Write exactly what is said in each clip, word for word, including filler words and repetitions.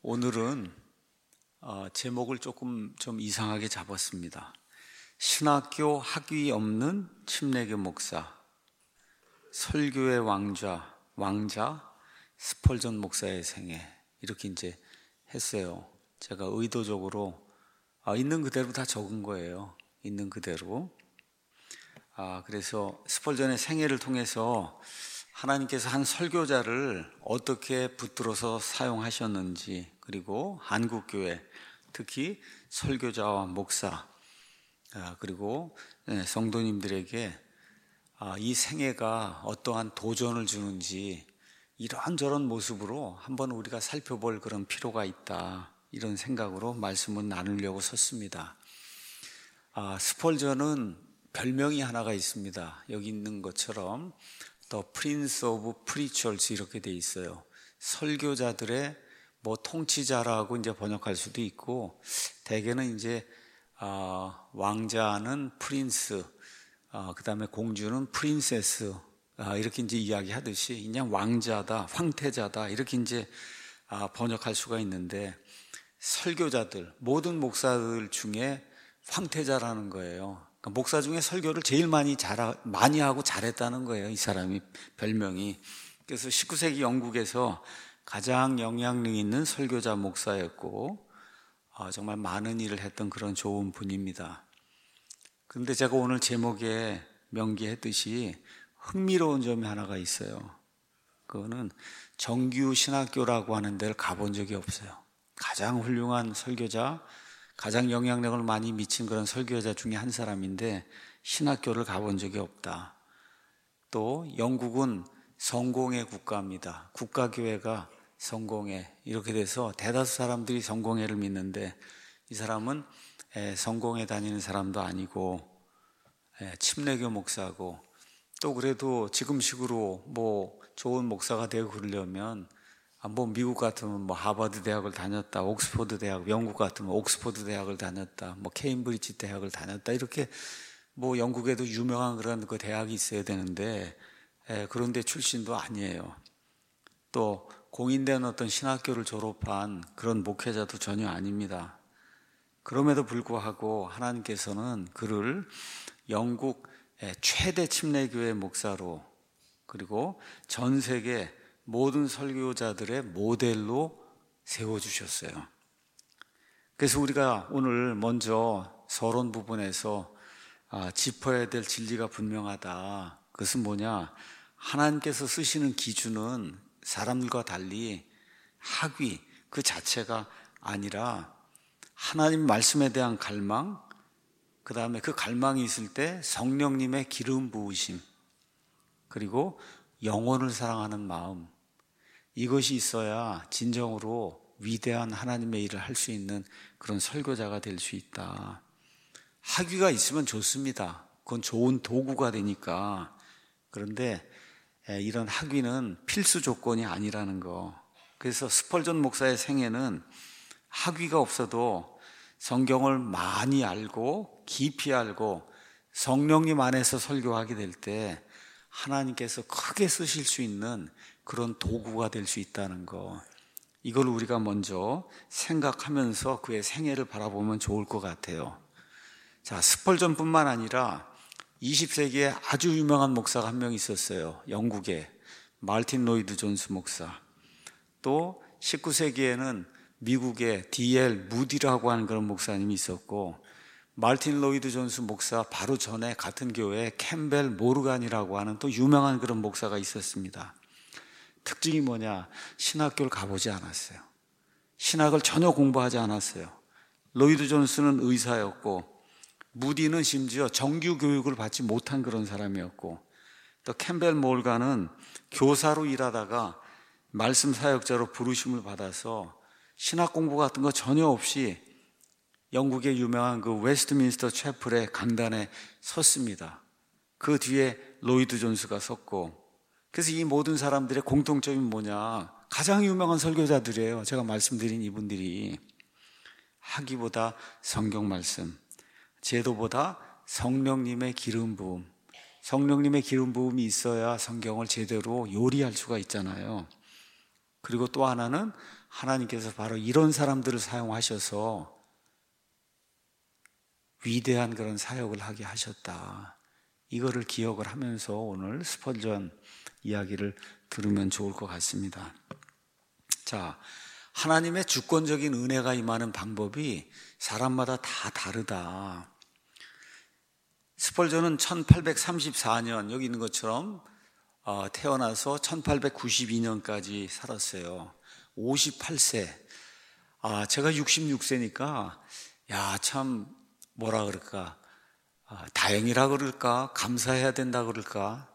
오늘은 어, 제목을 조금 좀 이상하게 잡았습니다. 신학교 학위 없는 침례교 목사, 설교의 왕자, 왕자 스펄전 목사의 생애, 이렇게 이제 했어요. 제가 의도적으로 아, 있는 그대로 다 적은 거예요. 있는 그대로. 아, 그래서 스펄전의 생애를 통해서 하나님께서 한 설교자를 어떻게 붙들어서 사용하셨는지, 그리고 한국교회, 특히 설교자와 목사, 그리고 성도님들에게 이 생애가 어떠한 도전을 주는지 이런저런 모습으로 한번 우리가 살펴볼 그런 필요가 있다, 이런 생각으로 말씀을 나누려고 섰습니다. 아, 스펄전은 별명이 하나가 있습니다. 여기 있는 것처럼 The Prince of Preachers 이렇게 돼 있어요. 설교자들의 뭐 통치자라고 이제 번역할 수도 있고, 대개는 이제 아, 왕자는 프린스, 아, 그 다음에 공주는 프린세스, 아, 이렇게 이제 이야기하듯이 그냥 왕자다, 황태자다, 이렇게 이제 아, 번역할 수가 있는데, 설교자들, 모든 목사들 중에 황태자라는 거예요. 그러니까 목사 중에 설교를 제일 많이 잘 많이 하고 잘했다는 거예요, 이 사람이, 별명이. 그래서 십구 세기 영국에서 가장 영향력 있는 설교자 목사였고, 아, 정말 많은 일을 했던 그런 좋은 분입니다. 그런데 제가 오늘 제목에 명기했듯이 흥미로운 점이 하나가 있어요. 그거는 정규 신학교라고 하는 데를 가본 적이 없어요. 가장 훌륭한 설교자, 가장 영향력을 많이 미친 그런 설교자 중에 한 사람인데 신학교를 가본 적이 없다. 또 영국은 성공회 국가입니다. 국가교회가 성공회, 이렇게 돼서 대다수 사람들이 성공회를 믿는데 이 사람은 성공회 다니는 사람도 아니고 침례교 목사고, 또 그래도 지금식으로 뭐 좋은 목사가 되고 그러려면 뭐 미국 같으면 뭐 하버드 대학을 다녔다, 옥스퍼드 대학, 영국 같으면 옥스퍼드 대학을 다녔다, 뭐 케임브리지 대학을 다녔다, 이렇게 뭐 영국에도 유명한 그런 그 대학이 있어야 되는데 에, 그런데 출신도 아니에요. 또 공인된 어떤 신학교를 졸업한 그런 목회자도 전혀 아닙니다. 그럼에도 불구하고 하나님께서는 그를 영국 최대 침례교회 목사로, 그리고 전 세계 모든 설교자들의 모델로 세워주셨어요. 그래서 우리가 오늘 먼저 서론 부분에서 아, 짚어야 될 진리가 분명하다. 그것은 뭐냐? 하나님께서 쓰시는 기준은 사람들과 달리 학위 그 자체가 아니라 하나님 말씀에 대한 갈망, 그 다음에 그 갈망이 있을 때 성령님의 기름 부으심, 그리고 영혼을 사랑하는 마음, 이것이 있어야 진정으로 위대한 하나님의 일을 할 수 있는 그런 설교자가 될 수 있다. 학위가 있으면 좋습니다. 그건 좋은 도구가 되니까. 그런데 이런 학위는 필수 조건이 아니라는 거. 그래서 스펄전 목사의 생애는 학위가 없어도 성경을 많이 알고 깊이 알고 성령님 안에서 설교하게 될 때 하나님께서 크게 쓰실 수 있는 그런 도구가 될 수 있다는 거, 이걸 우리가 먼저 생각하면서 그의 생애를 바라보면 좋을 것 같아요. 자, 스펄전뿐만 아니라 이십 세기에 아주 유명한 목사가 한 명 있었어요. 영국에 마르틴 로이드 존스 목사. 또 십구 세기에는 미국의 디 엘 무디라고 하는 그런 목사님이 있었고, 마르틴 로이드 존스 목사 바로 전에 같은 교회에 캠벨 모르간이라고 하는 또 유명한 그런 목사가 있었습니다. 특징이 뭐냐? 신학교를 가보지 않았어요. 신학을 전혀 공부하지 않았어요. 로이드 존스는 의사였고, 무디는 심지어 정규 교육을 받지 못한 그런 사람이었고, 또 캠벨 모르간은 교사로 일하다가 말씀 사역자로 부르심을 받아서 신학 공부 같은 거 전혀 없이 영국의 유명한 그 웨스트민스터 채플의 강단에 섰습니다. 그 뒤에 로이드 존스가 섰고, 그래서 이 모든 사람들의 공통점이 뭐냐? 가장 유명한 설교자들이에요. 제가 말씀드린 이분들이. 학위보다 성경 말씀, 제도보다 성령님의 기름 부음, 성령님의 기름 부음이 있어야 성경을 제대로 요리할 수가 있잖아요. 그리고 또 하나는 하나님께서 바로 이런 사람들을 사용하셔서 위대한 그런 사역을 하게 하셨다. 이거를 기억을 하면서 오늘 스펄전 이야기를 들으면 좋을 것 같습니다. 자, 하나님의 주권적인 은혜가 임하는 방법이 사람마다 다 다르다. 스펄전은 천팔백삼십사 년, 여기 있는 것처럼 태어나서 천팔백구십이 년까지 살았어요. 오십팔 세. 아, 제가 육십육 세니까 야, 참 뭐라 그럴까, 아, 다행이라 그럴까, 감사해야 된다 그럴까.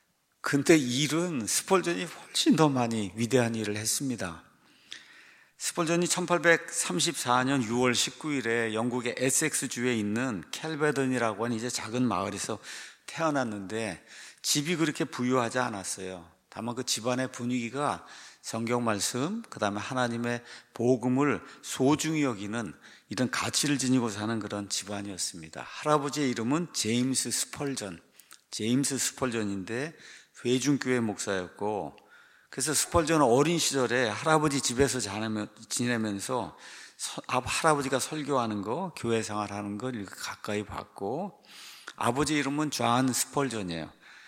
근데 일은 스펄전이 훨씬 더 많이 위대한 일을 했습니다. 스펄전이 천팔백삼십사 년 유월 십구일에 영국의 에섹스주에 있는 켈베던이라고 하는 이제 작은 마을에서 태어났는데 집이 그렇게 부유하지 않았어요. 다만 그 집안의 분위기가 성경 말씀, 그 다음에 하나님의 복음을 소중히 여기는 이런 가치를 지니고 사는 그런 집안이었습니다. 할아버지의 이름은 제임스 스펄전, 제임스 스펄전인데 회중교회 목사였고, 그래서 스펄전은 어린 시절에 할아버지 집에서 지내면서 할아버지가 설교하는 거, 교회 생활하는 걸 이렇게 가까이 봤고, 아버지 이름은 존 스펄전이에요.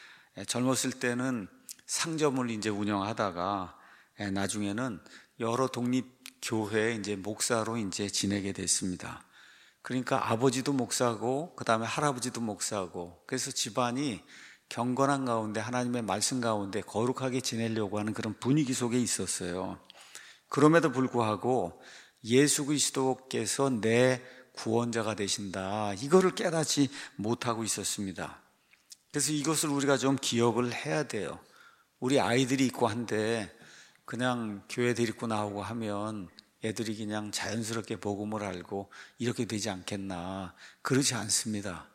젊었을 때는 상점을 이제 운영하다가 나중에는 여러 독립교회 이제 목사로 이제 지내게 됐습니다. 그러니까 아버지도 목사고, 그 다음에 할아버지도 목사고, 그래서 집안이 경건한 가운데 하나님의 말씀 가운데 거룩하게 지내려고 하는 그런 분위기 속에 있었어요. 그럼에도 불구하고 예수 그리스도께서 내 구원자가 되신다, 이거를 깨닫지 못하고 있었습니다. 그래서 이것을 우리가 좀 기억을 해야 돼요. 우리 아이들이 있고 한데 그냥 교회 데리고 나오고 하면 애들이 그냥 자연스럽게 복음을 알고 이렇게 되지 않겠나. 그렇지 않습니다.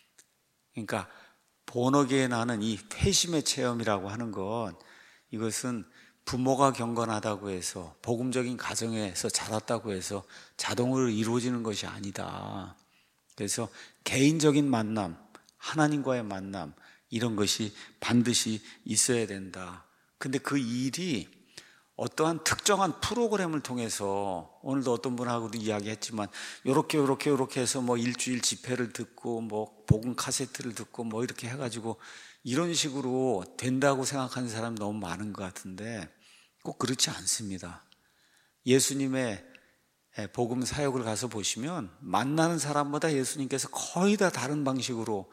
그러니까 본어계에 나는 이 회심의 체험이라고 하는 것, 이것은 부모가 경건하다고 해서 복음적인 가정에서 자랐다고 해서 자동으로 이루어지는 것이 아니다. 그래서 개인적인 만남, 하나님과의 만남, 이런 것이 반드시 있어야 된다. 근데 그 일이 어떠한 특정한 프로그램을 통해서, 오늘도 어떤 분하고도 이야기했지만 요렇게 요렇게 요렇게 해서 뭐 일주일 집회를 듣고 뭐 복음 카세트를 듣고 뭐 이렇게 해가지고 이런 식으로 된다고 생각하는 사람이 너무 많은 것 같은데 꼭 그렇지 않습니다. 예수님의 복음 사역을 가서 보시면 만나는 사람마다 예수님께서 거의 다 다른 방식으로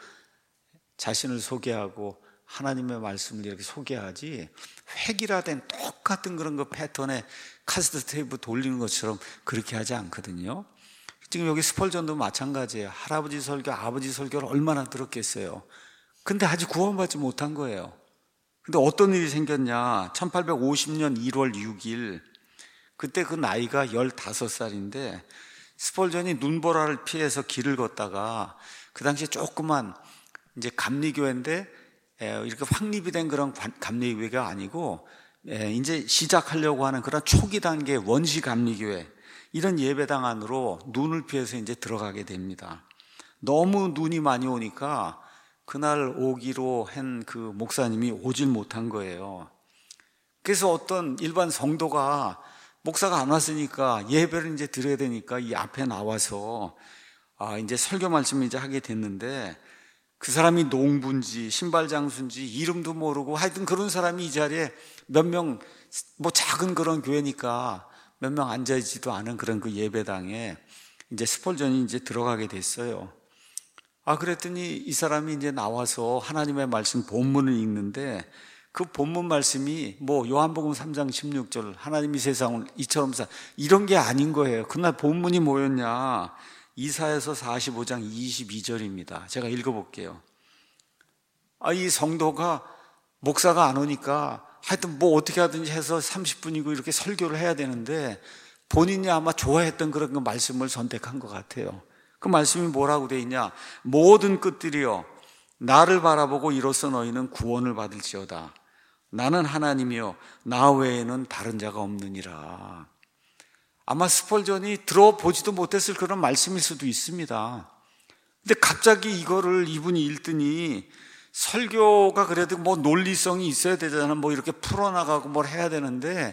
자신을 소개하고 하나님의 말씀을 이렇게 소개하지, 획일화된 똑같은 그런 거 패턴에 카세트 테이프 돌리는 것처럼 그렇게 하지 않거든요. 지금 여기 스펄전도 마찬가지예요. 할아버지 설교, 아버지 설교를 얼마나 들었겠어요. 근데 아직 구원받지 못한 거예요. 근데 어떤 일이 생겼냐, 천팔백오십 년 일월 육일, 그때 그 나이가 열다섯 살인데 스펄전이 눈보라를 피해서 길을 걷다가, 그 당시에 조그만 이제 감리교회인데 이렇게 확립이 된 그런 감리교회가 아니고 이제 시작하려고 하는 그런 초기 단계 원시 감리교회, 이런 예배당 안으로 눈을 피해서 이제 들어가게 됩니다. 너무 눈이 많이 오니까 그날 오기로 한 그 목사님이 오질 못한 거예요. 그래서 어떤 일반 성도가, 목사가 안 왔으니까 예배를 이제 드려야 되니까 이 앞에 나와서 아 이제 설교 말씀을 이제 하게 됐는데, 그 사람이 농부인지 신발장수인지 이름도 모르고 하여튼 그런 사람이 이 자리에 몇 명, 뭐 작은 그런 교회니까 몇 명 앉아있지도 않은 그런 그 예배당에 이제 스펄전이 이제 들어가게 됐어요. 아, 그랬더니 이 사람이 이제 나와서 하나님의 말씀 본문을 읽는데, 그 본문 말씀이 뭐 요한복음 삼 장 십육 절 하나님이 세상을 이처럼 사, 이런 게 아닌 거예요. 그날 본문이 뭐였냐, 이사야서 사십오 장 이십이 절입니다. 제가 읽어볼게요. 아, 이 성도가 목사가 안 오니까 하여튼 뭐 어떻게 하든지 해서 삼십 분이고 이렇게 설교를 해야 되는데 본인이 아마 좋아했던 그런 그 말씀을 선택한 것 같아요. 그 말씀이 뭐라고 돼 있냐, 모든 끝들이여 나를 바라보고 이로써 너희는 구원을 받을지어다. 나는 하나님이요 나 외에는 다른 자가 없느니라. 아마 스펄전이 들어보지도 못했을 그런 말씀일 수도 있습니다. 근데 갑자기 이거를 이분이 읽더니, 설교가 그래도 뭐 논리성이 있어야 되잖아, 뭐 이렇게 풀어나가고 뭘 해야 되는데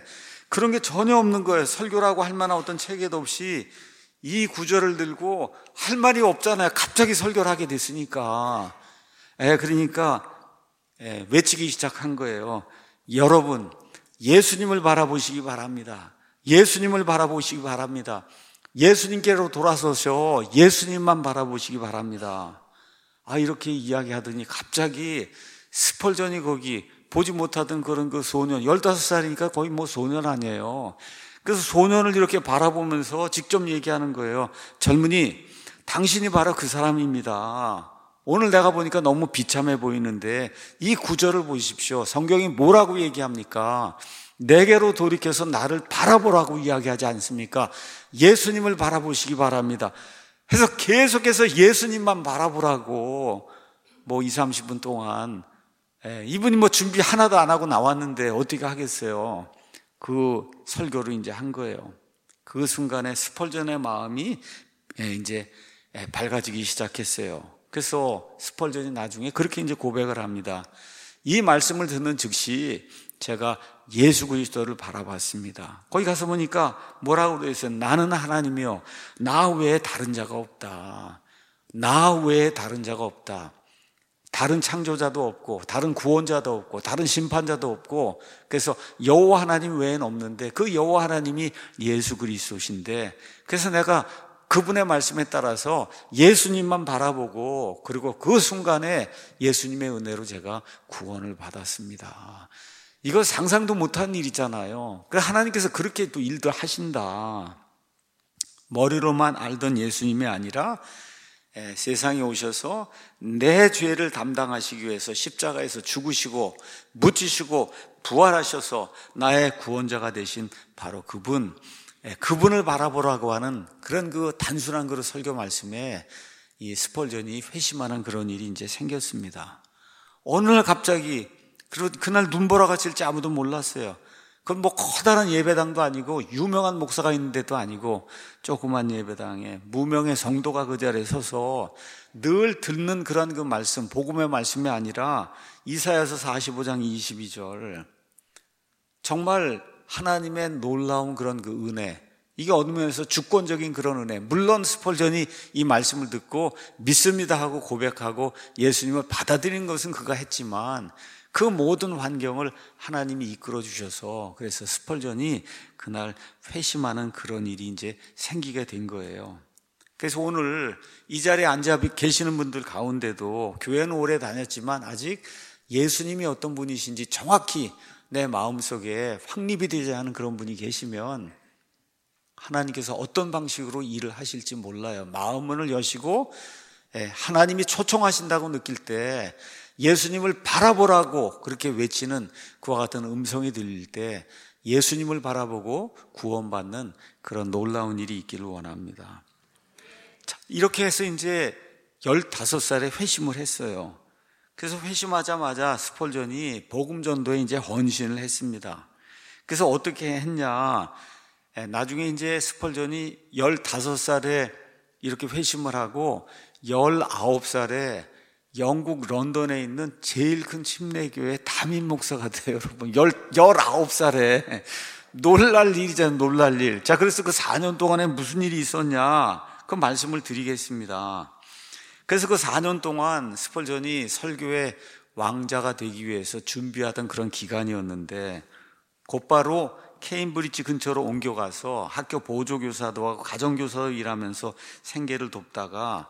그런 게 전혀 없는 거예요. 설교라고 할 만한 어떤 체계도 없이 이 구절을 들고 할 말이 없잖아요. 갑자기 설교를 하게 됐으니까. 예, 그러니까 예, 외치기 시작한 거예요. 여러분, 예수님을 바라보시기 바랍니다. 예수님을 바라보시기 바랍니다. 예수님께로 돌아서셔 예수님만 바라보시기 바랍니다. 아, 이렇게 이야기하더니 갑자기 스펄전이 거기 보지 못하던 그런 그 소년, 열다섯 살이니까 거의 뭐 소년 아니에요. 그래서 소년을 이렇게 바라보면서 직접 얘기하는 거예요. 젊은이, 당신이 바로 그 사람입니다. 오늘 내가 보니까 너무 비참해 보이는데 이 구절을 보십시오. 성경이 뭐라고 얘기합니까? 내게로 돌이켜서 나를 바라보라고 이야기하지 않습니까? 예수님을 바라보시기 바랍니다. 해서 계속해서 예수님만 바라보라고 뭐 이삼십 분 동안, 예, 이분이 뭐 준비 하나도 안 하고 나왔는데 어떻게 하겠어요? 그 설교를 이제 한 거예요. 그 순간에 스펄전의 마음이 예, 이제 예, 밝아지기 시작했어요. 그래서 스펄전이 나중에 그렇게 이제 고백을 합니다. 이 말씀을 듣는 즉시 제가 예수 그리스도를 바라봤습니다. 거기 가서 보니까 뭐라고 되어 있어요? 나는 하나님이요, 나 외에 다른 자가 없다. 나 외에 다른 자가 없다. 다른 창조자도 없고 다른 구원자도 없고 다른 심판자도 없고, 그래서 여호와 하나님 외에는 없는데 그 여호와 하나님이 예수 그리스도신데, 그래서 내가 그분의 말씀에 따라서 예수님만 바라보고, 그리고 그 순간에 예수님의 은혜로 제가 구원을 받았습니다. 이거 상상도 못한 일이잖아요. 하나님께서 그렇게 또 일도 하신다. 머리로만 알던 예수님이 아니라 세상에 오셔서 내 죄를 담당하시기 위해서 십자가에서 죽으시고 묻히시고 부활하셔서 나의 구원자가 되신 바로 그분, 그분을 바라보라고 하는 그런 그 단순한 그런 설교 말씀에 이 스펄전이 회심하는 그런 일이 이제 생겼습니다. 어느 날 갑자기, 그날 눈보라가 칠지 아무도 몰랐어요. 그건 뭐 커다란 예배당도 아니고 유명한 목사가 있는 데도 아니고 조그만 예배당에 무명의 성도가 그 자리에 서서 늘 듣는 그런 그 말씀, 복음의 말씀이 아니라 이사야서 사십오 장 이십이 절, 정말 하나님의 놀라운 그런 그 은혜, 이게 어느 면에서 주권적인 그런 은혜. 물론 스펄전이 이 말씀을 듣고 믿습니다 하고 고백하고 예수님을 받아들인 것은 그가 했지만 그 모든 환경을 하나님이 이끌어 주셔서, 그래서 스펄전이 그날 회심하는 그런 일이 이제 생기게 된 거예요. 그래서 오늘 이 자리에 앉아 계시는 분들 가운데도 교회는 오래 다녔지만 아직 예수님이 어떤 분이신지 정확히 내 마음속에 확립이 되지 않은 그런 분이 계시면 하나님께서 어떤 방식으로 일을 하실지 몰라요. 마음문을 여시고 하나님이 초청하신다고 느낄 때 예수님을 바라보라고 그렇게 외치는 그와 같은 음성이 들릴 때 예수님을 바라보고 구원받는 그런 놀라운 일이 있기를 원합니다. 자, 이렇게 해서 이제 열다섯 살에 회심을 했어요. 그래서 회심하자마자 스펄전이 복음전도에 이제 헌신을 했습니다. 그래서 어떻게 했냐, 나중에 이제 스펄전이 열다섯 살에 이렇게 회심을 하고 열아홉 살에 영국 런던에 있는 제일 큰 침례교회 담임 목사가 돼요. 여러분, 열, 열아홉 살에 놀랄 일이잖아요. 놀랄 일. 자, 그래서 그 사 년 동안에 무슨 일이 있었냐, 그 말씀을 드리겠습니다. 그래서 그 사 년 동안 스펄전이 설교의 왕자가 되기 위해서 준비하던 그런 기간이었는데 곧바로 케임브리지 근처로 옮겨가서 학교 보조교사도 하고 가정교사도 일하면서 생계를 돕다가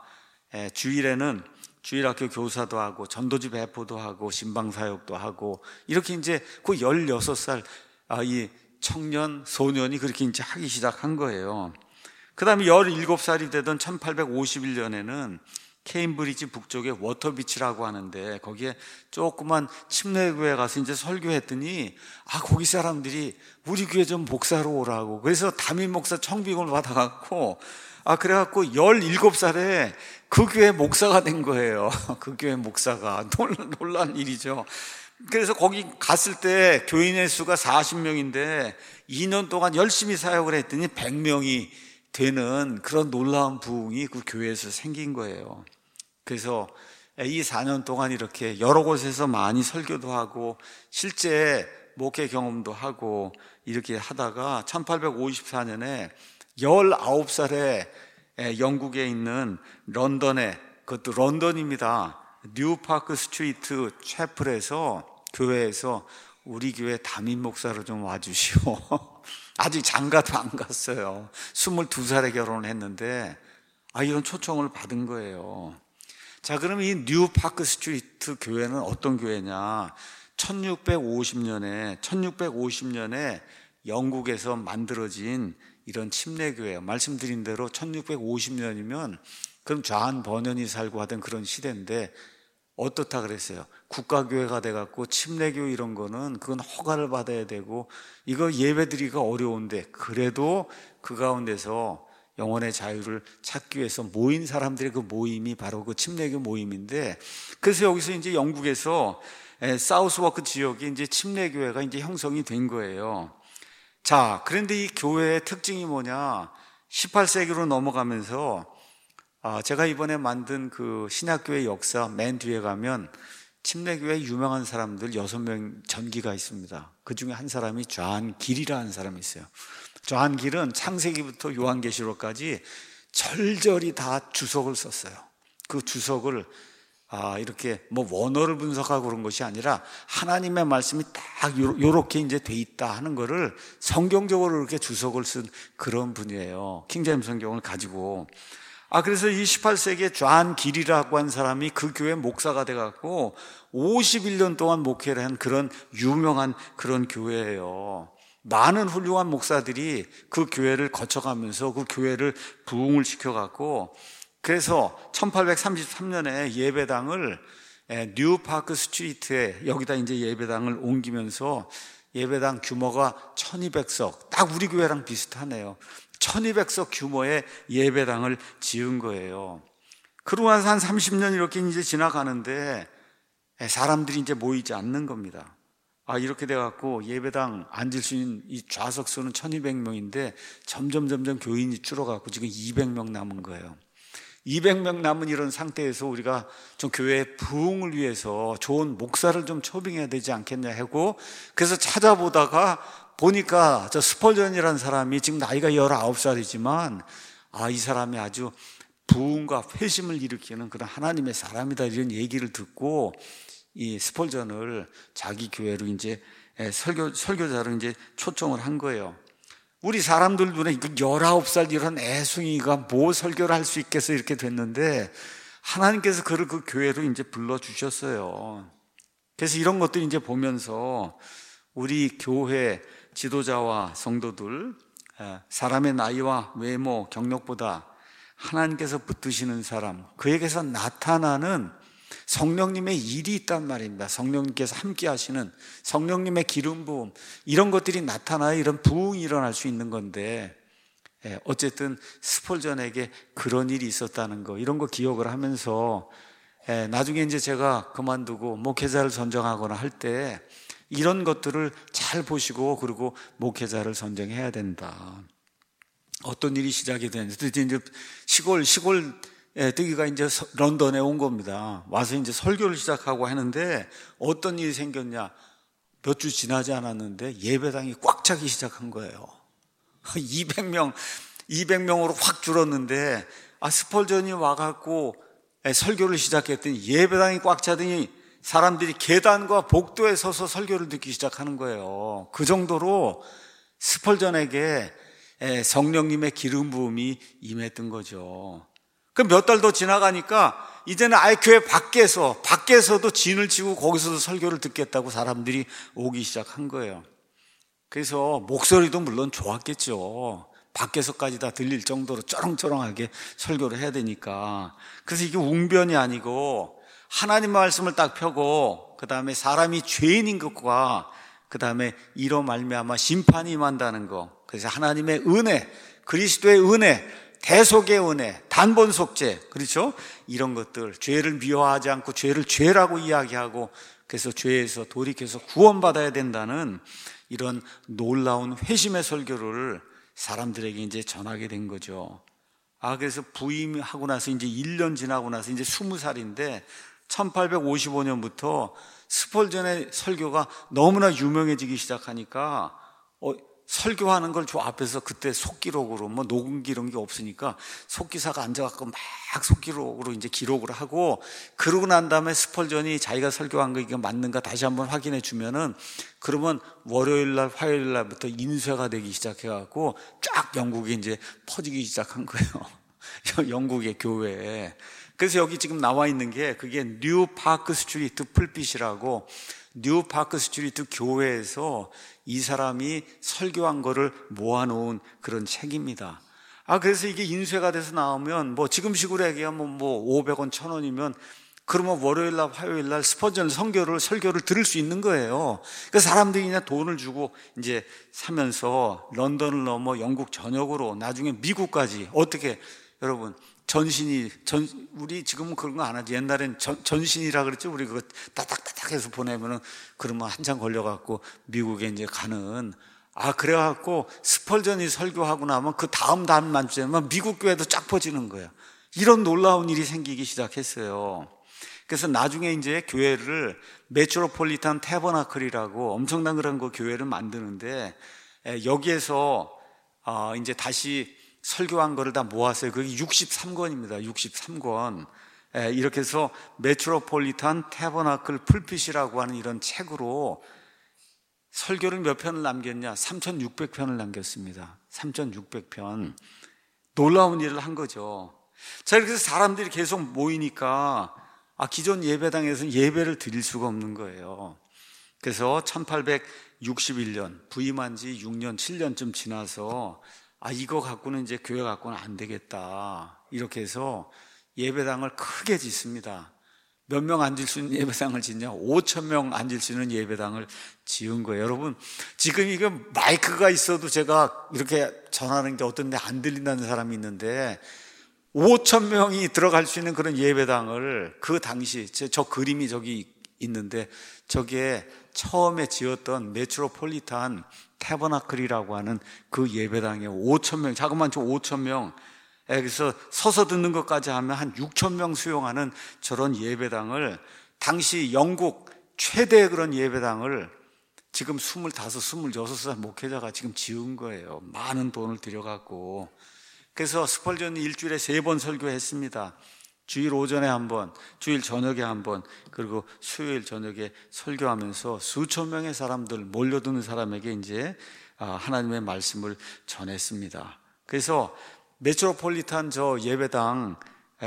주일에는 주일학교 교사도 하고 전도지 배포도 하고 신방사역도 하고 이렇게 이제 그 열여섯 살 이 청년 소년이 그렇게 이제 하기 시작한 거예요. 그 다음에 열일곱 살이 되던 천팔백오십일 년에는 케임브리지 북쪽에 워터비치라고 하는데 거기에 조그만 침례교회 가서 이제 설교했더니 아, 거기 사람들이 우리 교회 좀 목사로 오라고, 그래서 담임 목사 청빙을 받아갖고 아, 그래갖고 열일곱 살에 그 교회 목사가 된 거예요. 그 교회 목사가. 놀란, 놀란 일이죠. 그래서 거기 갔을 때 교인의 수가 사십 명인데 이 년 동안 열심히 사역을 했더니 백 명이 되는 그런 놀라운 부흥이 그 교회에서 생긴 거예요. 그래서 이 사 년 동안 이렇게 여러 곳에서 많이 설교도 하고 실제 목회 경험도 하고 이렇게 하다가 천팔백오십사 년에 열아홉 살에 영국에 있는 런던에, 그것도 런던입니다, 뉴파크 스트리트 채플에서, 교회에서 우리 교회 담임 목사로 좀 와주시오. 아직 장가도 안 갔어요. 스물두 살에 결혼했는데 아, 이런 초청을 받은 거예요. 자, 그럼 이 뉴파크 스트리트 교회는 어떤 교회냐? 천육백오십 년에 천육백오십 년에 영국에서 만들어진 이런 침례교회예요. 말씀드린 대로 천육백오십 년이면 그럼 좌한 번연이 살고 하던 그런 시대인데 어떻다 그랬어요? 국가교회가 돼갖고 침례교 이런 거는 그건 허가를 받아야 되고 이거 예배드리기가 어려운데, 그래도 그 가운데서 영혼의 자유를 찾기 위해서 모인 사람들의 그 모임이 바로 그 침례교 모임인데, 그래서 여기서 이제 영국에서 사우스워크 지역에 이제 침례교회가 이제 형성이 된 거예요. 자, 그런데 이 교회의 특징이 뭐냐? 십팔 세기로 넘어가면서 아, 제가 이번에 만든 그 신약교회 역사 맨 뒤에 가면 침례교회 유명한 사람들 여섯 명 전기가 있습니다. 그 중에 한 사람이 좌한 길이라는 사람이 있어요. 좌한 길은 창세기부터 요한계시록까지 절절히 다 주석을 썼어요. 그 주석을 아, 이렇게 뭐 원어를 분석하고 그런 것이 아니라 하나님의 말씀이 딱 요렇게 이제 돼 있다 하는 거를 성경적으로 이렇게 주석을 쓴 그런 분이에요. 킹제임스 성경을 가지고. 아, 그래서 이 십팔 세기에 좌한 길이라고 한 사람이 그 교회 목사가 돼갖고 오십일 년 동안 목회를 한 그런 유명한 그런 교회예요. 많은 훌륭한 목사들이 그 교회를 거쳐가면서 그 교회를 부흥을 시켜갖고, 그래서 천팔백삼십삼 년에 예배당을 뉴파크 스트리트에 여기다 이제 예배당을 옮기면서 예배당 규모가 천이백 석, 딱 우리 교회랑 비슷하네요. 천이백 석 규모의 예배당을 지은 거예요. 그러고 나서 한 삼십 년 이렇게 이제 지나가는데 사람들이 이제 모이지 않는 겁니다. 아, 이렇게 돼갖고 예배당 앉을 수 있는 이 좌석 수는 천이백 명인데 점점 점점 교인이 줄어갖고 지금 이백 명 남은 거예요. 이백 명 남은 이런 상태에서 우리가 좀 교회의 부흥을 위해서 좋은 목사를 좀 초빙해야 되지 않겠냐 하고, 그래서 찾아보다가 보니까 저 스펄전이라는 사람이 지금 나이가 열아홉 살이지만 아, 이 사람이 아주 부흥과 회심을 일으키는 그런 하나님의 사람이다, 이런 얘기를 듣고 이 스펄전을 자기 교회로 이제 설교, 설교자로 이제 초청을 한 거예요. 우리 사람들 눈에 열아홉 살 이런 애송이가 뭐 설교를 할 수 있겠어 이렇게 됐는데 하나님께서 그를 그 교회로 이제 불러주셨어요. 그래서 이런 것들 이제 보면서 우리 교회 지도자와 성도들, 사람의 나이와 외모, 경력보다 하나님께서 붙드시는 사람, 그에게서 나타나는 성령님의 일이 있단 말입니다. 성령님께서 함께 하시는 성령님의 기름 부음, 이런 것들이 나타나야 이런 부흥이 일어날 수 있는 건데, 어쨌든 스펄전에게 그런 일이 있었다는 거, 이런 거 기억을 하면서 나중에 이제 제가 그만두고 목회자를 선정하거나 할 때 이런 것들을 잘 보시고, 그리고 목회자를 선정해야 된다. 어떤 일이 시작이 되는지, 이제 시골, 시골 뜨기가 이제 런던에 온 겁니다. 와서 이제 설교를 시작하고 하는데 어떤 일이 생겼냐. 몇 주 지나지 않았는데 예배당이 꽉 차기 시작한 거예요. 이백 명, 이백 명으로 확 줄었는데, 아, 스펄전이 와갖고 설교를 시작했더니 예배당이 꽉 차더니 사람들이 계단과 복도에 서서 설교를 듣기 시작하는 거예요. 그 정도로 스펄전에게 성령님의 기름 부음이 임했던 거죠. 그 몇 달 더 지나가니까 이제는 아예 교회 밖에서, 밖에서도 진을 치고 거기서도 설교를 듣겠다고 사람들이 오기 시작한 거예요. 그래서 목소리도 물론 좋았겠죠. 밖에서까지 다 들릴 정도로 쩌렁쩌렁하게 설교를 해야 되니까. 그래서 이게 웅변이 아니고 하나님 말씀을 딱 펴고, 그 다음에 사람이 죄인인 것과 그 다음에 이로 말미암아 심판이 임한다는 거. 그래서 하나님의 은혜, 그리스도의 은혜, 대속의 은혜, 단번 속죄, 그렇죠? 이런 것들, 죄를 미워하지 않고 죄를 죄라고 이야기하고, 그래서 죄에서 돌이켜서 구원받아야 된다는 이런 놀라운 회심의 설교를 사람들에게 이제 전하게 된 거죠. 아, 그래서 부임하고 나서 이제 일 년 지나고 나서 이제 스무 살인데 천팔백오십오 년부터 스펄전의 설교가 너무나 유명해지기 시작하니까 어, 설교하는 걸 저 앞에서 그때 속기록으로 뭐 녹음기 이런 게 없으니까 속기사가 앉아갖고 막 속기록으로 이제 기록을 하고, 그러고 난 다음에 스펄전이 자기가 설교한 거 이게 맞는가 다시 한번 확인해 주면은, 그러면 월요일 날 화요일 날부터 인쇄가 되기 시작해갖고 쫙 영국에 이제 퍼지기 시작한 거예요. 영국의 교회에. 그래서 여기 지금 나와 있는 게 그게 뉴 파크 스트리트 풀빛이라고, 뉴 파크 스트리트 교회에서 이 사람이 설교한 거를 모아놓은 그런 책입니다. 아, 그래서 이게 인쇄가 돼서 나오면 뭐 지금식으로 얘기하면 뭐 오백 원, 천 원이면 그러면 월요일 날, 화요일 날 스펄전 설교를, 설교를 들을 수 있는 거예요. 그래서 사람들이 그냥 돈을 주고 이제 사면서 런던을 넘어 영국 전역으로 나중에 미국까지, 어떻게, 여러분, 전신이, 전, 우리 지금은 그런 거 안 하지. 옛날엔 전, 전신이라 그랬죠. 우리 그거 따닥따닥 해서 보내면은 그러면 한참 걸려갖고 미국에 이제 가는. 아, 그래갖고 스펄전이 설교하고 나면 그 다음 다음 만주에만 미국 교회도 쫙 퍼지는 거예요. 이런 놀라운 일이 생기기 시작했어요. 그래서 나중에 이제 교회를 메트로폴리탄 태버나클이라고 엄청난 그런 거 교회를 만드는데, 여기에서 이제 다시 설교한 거를 다 모았어요. 그게 육십삼 권입니다. 육십삼 권. 이렇게 해서 메트로폴리탄 태버나클 풀핏이라고 하는 이런 책으로 설교를 몇 편을 남겼냐? 삼천육백 편을 남겼습니다. 삼천육백 편. 놀라운 일을 한 거죠. 자, 이렇게 해서 사람들이 계속 모이니까 아, 기존 예배당에서는 예배를 드릴 수가 없는 거예요. 그래서 천팔백육십일 년, 부임한 지 육 년, 칠 년쯤 지나서 아, 이거 갖고는 이제 교회 갖고는 안 되겠다. 이렇게 해서 예배당을 크게 짓습니다. 몇 명 앉을 수 있는 예배당을 짓냐? 오천 명 앉을 수 있는 예배당을 지은 거예요. 여러분, 지금 이거 마이크가 있어도 제가 이렇게 전하는 게 어떤 데 안 들린다는 사람이 있는데, 오천 명이 들어갈 수 있는 그런 예배당을 그 당시, 저, 저 그림이 저기 있는데, 저게 처음에 지었던 메트로폴리탄 태버나클이라고 하는 그 예배당에 오천 명, 자그만 저 오천 명, 그래서 서서 듣는 것까지 하면 한 육천 명 수용하는 저런 예배당을, 당시 영국 최대 그런 예배당을 지금 스물다섯, 스물여섯 살 목회자가 지금 지은 거예요. 많은 돈을 들여갖고. 그래서 스펄전이 일주일에 세 번 설교했습니다. 주일 오전에 한 번, 주일 저녁에 한 번, 그리고 수요일 저녁에 설교하면서 수천 명의 사람들, 몰려드는 사람에게 이제 하나님의 말씀을 전했습니다. 그래서 메트로폴리탄 저 예배당,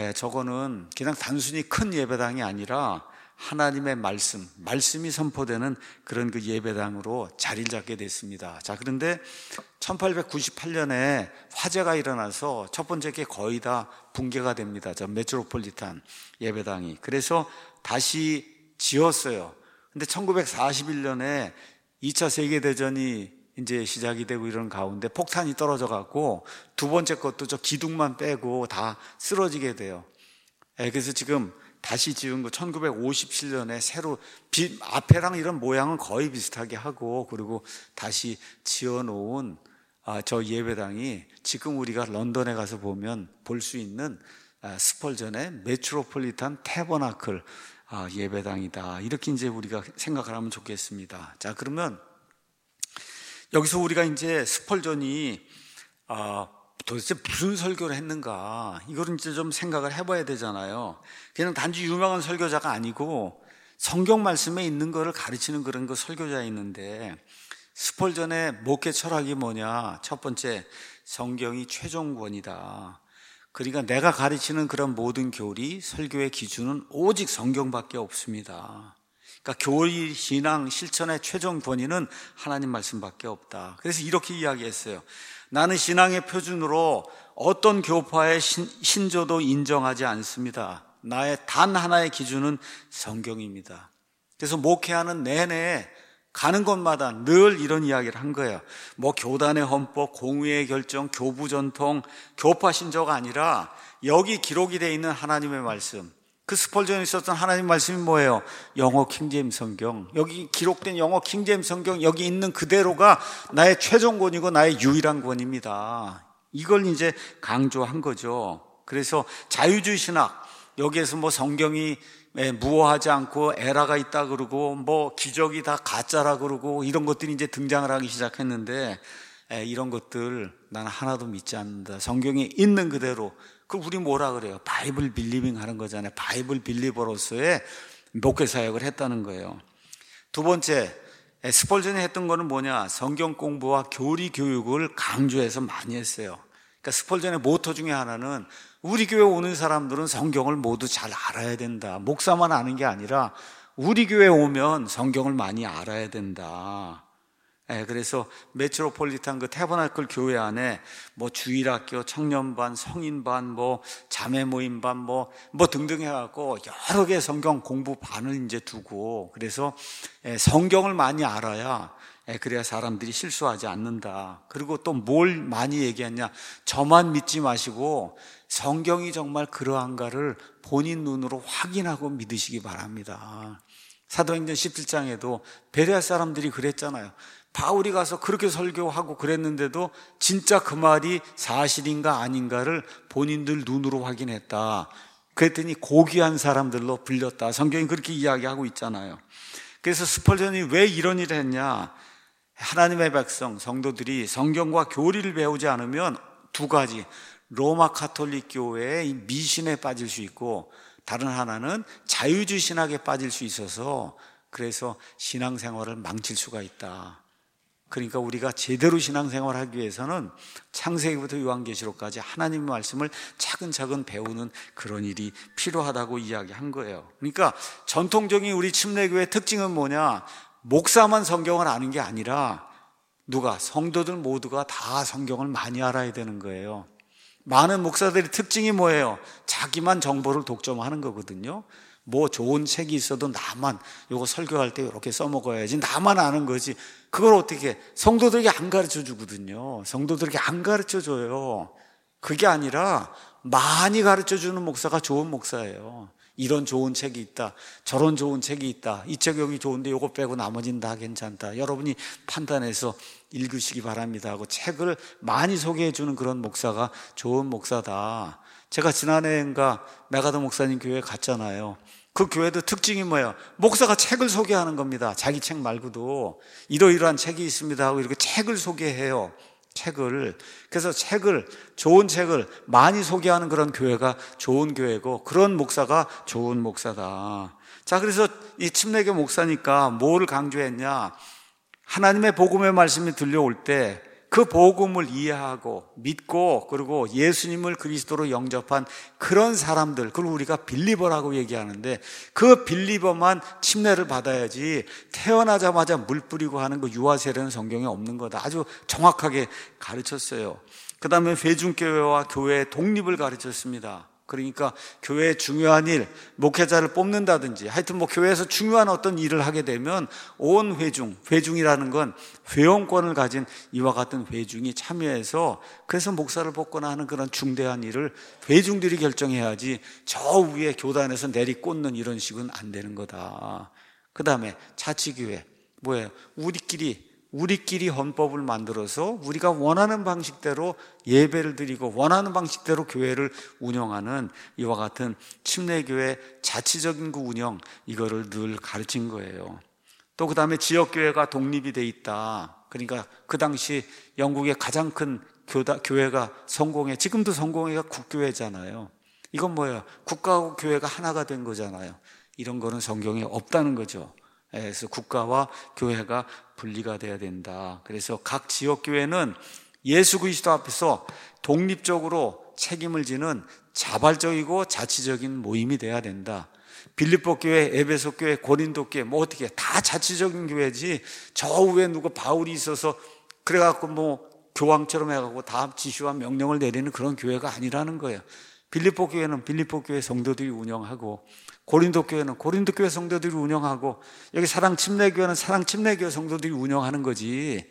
저거는 그냥 단순히 큰 예배당이 아니라 하나님의 말씀, 말씀이 선포되는 그런 그 예배당으로 자리를 잡게 됐습니다. 자, 그런데 천팔백구십팔 년에 화재가 일어나서 첫 번째 게 거의 다 붕괴가 됩니다. 저 메트로폴리탄 예배당이. 그래서 다시 지었어요. 근데 천구백사십일 년에 이 차 세계대전이 이제 시작이 되고 이런 가운데 폭탄이 떨어져 갖고 두 번째 것도 저 기둥만 빼고 다 쓰러지게 돼요. 그래서 지금 다시 지은 거 천구백오십칠 년에 새로 비, 앞에랑 이런 모양은 거의 비슷하게 하고, 그리고 다시 지어놓은 아, 저 예배당이 지금 우리가 런던에 가서 보면 볼 수 있는 아, 스펄전의 메트로폴리탄 태버나클 아, 예배당이다. 이렇게 이제 우리가 생각을 하면 좋겠습니다. 자, 그러면 여기서 우리가 이제 스펄전이 아, 도대체 무슨 설교를 했는가, 이거를 이제 좀 생각을 해봐야 되잖아요. 그냥 단지 유명한 설교자가 아니고 성경 말씀에 있는 거를 가르치는 그런 거 설교자 있는데, 스펄전의 목회 철학이 뭐냐? 첫 번째, 성경이 최종권이다. 그러니까 내가 가르치는 그런 모든 교리, 설교의 기준은 오직 성경밖에 없습니다. 그러니까 교리, 신앙, 실천의 최종 권위는 하나님 말씀밖에 없다. 그래서 이렇게 이야기했어요. 나는 신앙의 표준으로 어떤 교파의 신, 신조도 인정하지 않습니다. 나의 단 하나의 기준은 성경입니다. 그래서 목회하는 내내 가는 곳마다 늘 이런 이야기를 한 거예요. 뭐 교단의 헌법, 공의의 결정, 교부 전통, 교파 신조가 아니라 여기 기록이 되어 있는 하나님의 말씀. 그 스펄전에 있었던 하나님 말씀이 뭐예요? 영어 킹제임스 성경. 여기 기록된 영어 킹제임스 성경, 여기 있는 그대로가 나의 최종 권이고 나의 유일한 권입니다. 이걸 이제 강조한 거죠. 그래서 자유주의 신학, 여기에서 뭐 성경이 무어하지 않고 에라가 있다 그러고 뭐 기적이 다 가짜라 그러고 이런 것들이 이제 등장을 하기 시작했는데, 에, 이런 것들 나는 하나도 믿지 않는다. 성경에 있는 그대로. 그 우리 뭐라 그래요? 바이블 빌리빙 하는 거잖아요. 바이블 빌리버로서의 목회 사역을 했다는 거예요. 두 번째, 스펄전이 했던 거는 뭐냐? 성경 공부와 교리 교육을 강조해서 많이 했어요. 그러니까 스펄전의 모토 중에 하나는 우리 교회 오는 사람들은 성경을 모두 잘 알아야 된다. 목사만 아는 게 아니라 우리 교회 오면 성경을 많이 알아야 된다. 예, 그래서 메트로폴리탄 그 태버나클 교회 안에 뭐 주일학교, 청년반, 성인반, 뭐 자매 모임반, 뭐, 뭐 등등 해갖고 여러 개 성경 공부반을 이제 두고, 그래서 예, 성경을 많이 알아야, 예, 그래야 사람들이 실수하지 않는다. 그리고 또 뭘 많이 얘기했냐? 저만 믿지 마시고 성경이 정말 그러한가를 본인 눈으로 확인하고 믿으시기 바랍니다. 사도행전 십칠 장에도 베레아 사람들이 그랬잖아요. 바울이 가서 그렇게 설교하고 그랬는데도 진짜 그 말이 사실인가 아닌가를 본인들 눈으로 확인했다. 그랬더니 고귀한 사람들로 불렸다. 성경이 그렇게 이야기하고 있잖아요. 그래서 스펄전이 왜 이런 일을 했냐? 하나님의 백성, 성도들이 성경과 교리를 배우지 않으면 두 가지, 로마 가톨릭 교회의 미신에 빠질 수 있고, 다른 하나는 자유주의 신학에 빠질 수 있어서 그래서 신앙생활을 망칠 수가 있다. 그러니까 우리가 제대로 신앙생활을 하기 위해서는 창세기부터 요한계시록까지 하나님의 말씀을 차근차근 배우는 그런 일이 필요하다고 이야기한 거예요. 그러니까 전통적인 우리 침례교회의 특징은 뭐냐? 목사만 성경을 아는 게 아니라 누가? 성도들 모두가 다 성경을 많이 알아야 되는 거예요. 많은 목사들의 특징이 뭐예요? 자기만 정보를 독점하는 거거든요. 뭐 좋은 책이 있어도 나만 이거 설교할 때 이렇게 써먹어야지, 나만 아는 거지. 그걸 어떻게 해? 성도들에게 안 가르쳐 주거든요. 성도들에게 안 가르쳐 줘요. 그게 아니라 많이 가르쳐 주는 목사가 좋은 목사예요. 이런 좋은 책이 있다, 저런 좋은 책이 있다, 이 책 여기 좋은데 이거 빼고 나머지는 다 괜찮다, 여러분이 판단해서 읽으시기 바랍니다 하고 책을 많이 소개해 주는 그런 목사가 좋은 목사다. 제가 지난해인가 메가더 목사님 교회 갔잖아요. 그 교회도 특징이 뭐예요? 목사가 책을 소개하는 겁니다. 자기 책 말고도 이러이러한 책이 있습니다 하고 이렇게 책을 소개해요. 책을. 그래서 책을, 좋은 책을 많이 소개하는 그런 교회가 좋은 교회고, 그런 목사가 좋은 목사다. 자, 그래서 이 침례교 목사니까 뭐를 강조했냐? 하나님의 복음의 말씀이 들려올 때 그 복음을 이해하고 믿고, 그리고 예수님을 그리스도로 영접한 그런 사람들, 그걸 우리가 빌리버라고 얘기하는데, 그 빌리버만 침례를 받아야지 태어나자마자 물 뿌리고 하는 그 유아 세례는 성경에 없는 거다. 아주 정확하게 가르쳤어요. 그 다음에 회중교회와 교회의 독립을 가르쳤습니다. 그러니까 교회의 중요한 일, 목회자를 뽑는다든지 하여튼 뭐 교회에서 중요한 어떤 일을 하게 되면 온 회중, 회중이라는 건 회원권을 가진 이와 같은 회중이 참여해서, 그래서 목사를 뽑거나 하는 그런 중대한 일을 회중들이 결정해야지 저 위에 교단에서 내리꽂는 이런 식은 안 되는 거다. 그 다음에 자치교회, 뭐예요? 우리끼리 우리끼리 헌법을 만들어서 우리가 원하는 방식대로 예배를 드리고 원하는 방식대로 교회를 운영하는 이와 같은 침례교회 자치적인 그 운영, 이거를 늘 가르친 거예요. 또 그 다음에 지역교회가 독립이 돼 있다. 그러니까 그 당시 영국의 가장 큰 교다, 교회가 성공회, 지금도 성공회가 국교회잖아요. 이건 뭐예요? 국가하고 교회가 하나가 된 거잖아요. 이런 거는 성경에 없다는 거죠. 그래서 국가와 교회가 분리가 돼야 된다. 그래서 각 지역교회는 예수 그리스도 앞에서 독립적으로 책임을 지는 자발적이고 자치적인 모임이 돼야 된다. 빌립보 교회, 에베소 교회, 고린도 교회 뭐 어떻게 다 자치적인 교회지, 저 위에 누구 바울이 있어서 그래갖고 뭐 교황처럼 해갖고 다 지시와 명령을 내리는 그런 교회가 아니라는 거예요. 빌립보 교회는 빌립보 교회 성도들이 운영하고, 고린도 교회는 고린도 교회 성도들이 운영하고, 여기 사랑 침례교회는 사랑 침례교회 성도들이 운영하는 거지,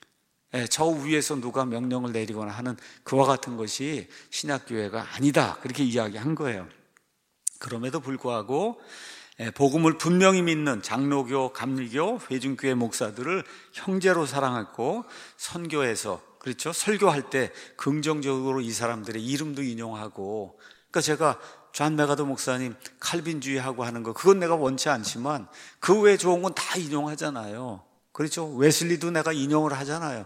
저 위에서 누가 명령을 내리거나 하는 그와 같은 것이 신약교회가 아니다, 그렇게 이야기한 거예요. 그럼에도 불구하고 복음을 분명히 믿는 장로교, 감리교, 회중교회 목사들을 형제로 사랑하고 선교해서, 그렇죠, 설교할 때 긍정적으로 이 사람들의 이름도 인용하고. 그러니까 제가 존 메가더 목사님 칼빈주의하고 하는 거, 그건 내가 원치 않지만 그 외에 좋은 건 다 인용하잖아요. 그렇죠? 웨슬리도 내가 인용을 하잖아요.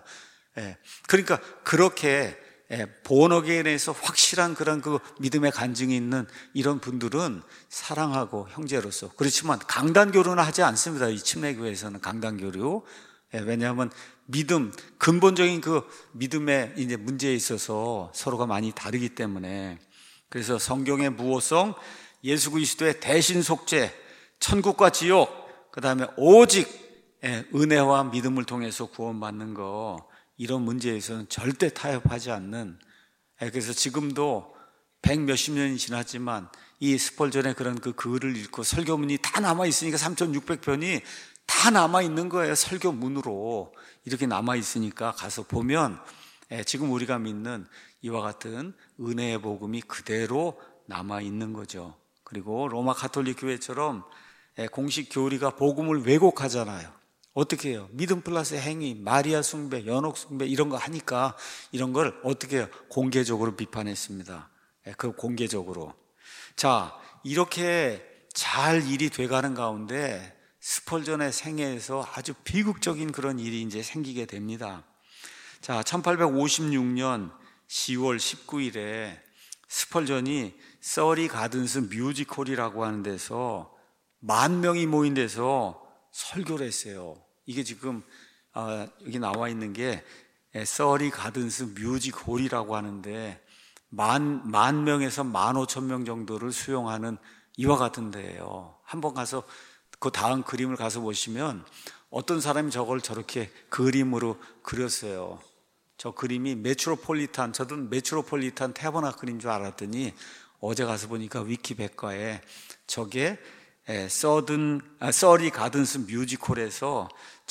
예. 그러니까 그렇게 예, 본어게인에서 확실한 그런 그 믿음의 간증이 있는 이런 분들은 사랑하고 형제로서, 그렇지만 강단교류는 하지 않습니다. 이 침례교회에서는 강단교류. 예, 왜냐하면 믿음, 근본적인 그 믿음의 이제 문제에 있어서 서로가 많이 다르기 때문에. 그래서 성경의 무호성, 예수 그리스도의 대신 속죄, 천국과 지옥, 그 다음에 오직 예, 은혜와 믿음을 통해서 구원받는 거, 이런 문제에서는 절대 타협하지 않는. 예, 그래서 지금도 백 몇십 년이 지났지만 이 스펄전의 그런 그 글을 읽고 설교문이 다 남아있으니까 삼천육백 편이 다 남아있는 거예요. 설교문으로 이렇게 남아있으니까 가서 보면 예, 지금 우리가 믿는 이와 같은 은혜의 복음이 그대로 남아있는 거죠. 그리고 로마 가톨릭 교회처럼 예, 공식 교리가 복음을 왜곡하잖아요. 어떻게 해요? 믿음 플러스 행위, 마리아 숭배, 연옥 숭배 이런 거 하니까 이런 걸 어떻게 해요? 공개적으로 비판했습니다. 예, 그 공개적으로. 자, 이렇게 잘 일이 돼가는 가운데 스펄전의 생애에서 아주 비극적인 그런 일이 이제 생기게 됩니다. 자, 천팔백오십육 년 시월 십구일에 스펄전이 서리 가든스 뮤지컬이라고 하는 데서 만 명이 모인 데서 설교를 했어요. 이게 지금 어, 여기 나와 있는 게 서리 가든스 뮤지컬이라고 하는데 만, 만 명에서 만 오천 명 정도를 수용하는 이와 같은 데예요. 한번 가서 그 다음 그림을 가서 보시면 어떤 사람이 저걸 저렇게 그림으로 그렸어요. 저 그림이 메트로폴리탄, 저도 메트로폴리탄 태버나클인 줄 알았더니 어제 가서 보니까 위키백과에 저게 서든, 아, 서리 가든스 뮤지컬에서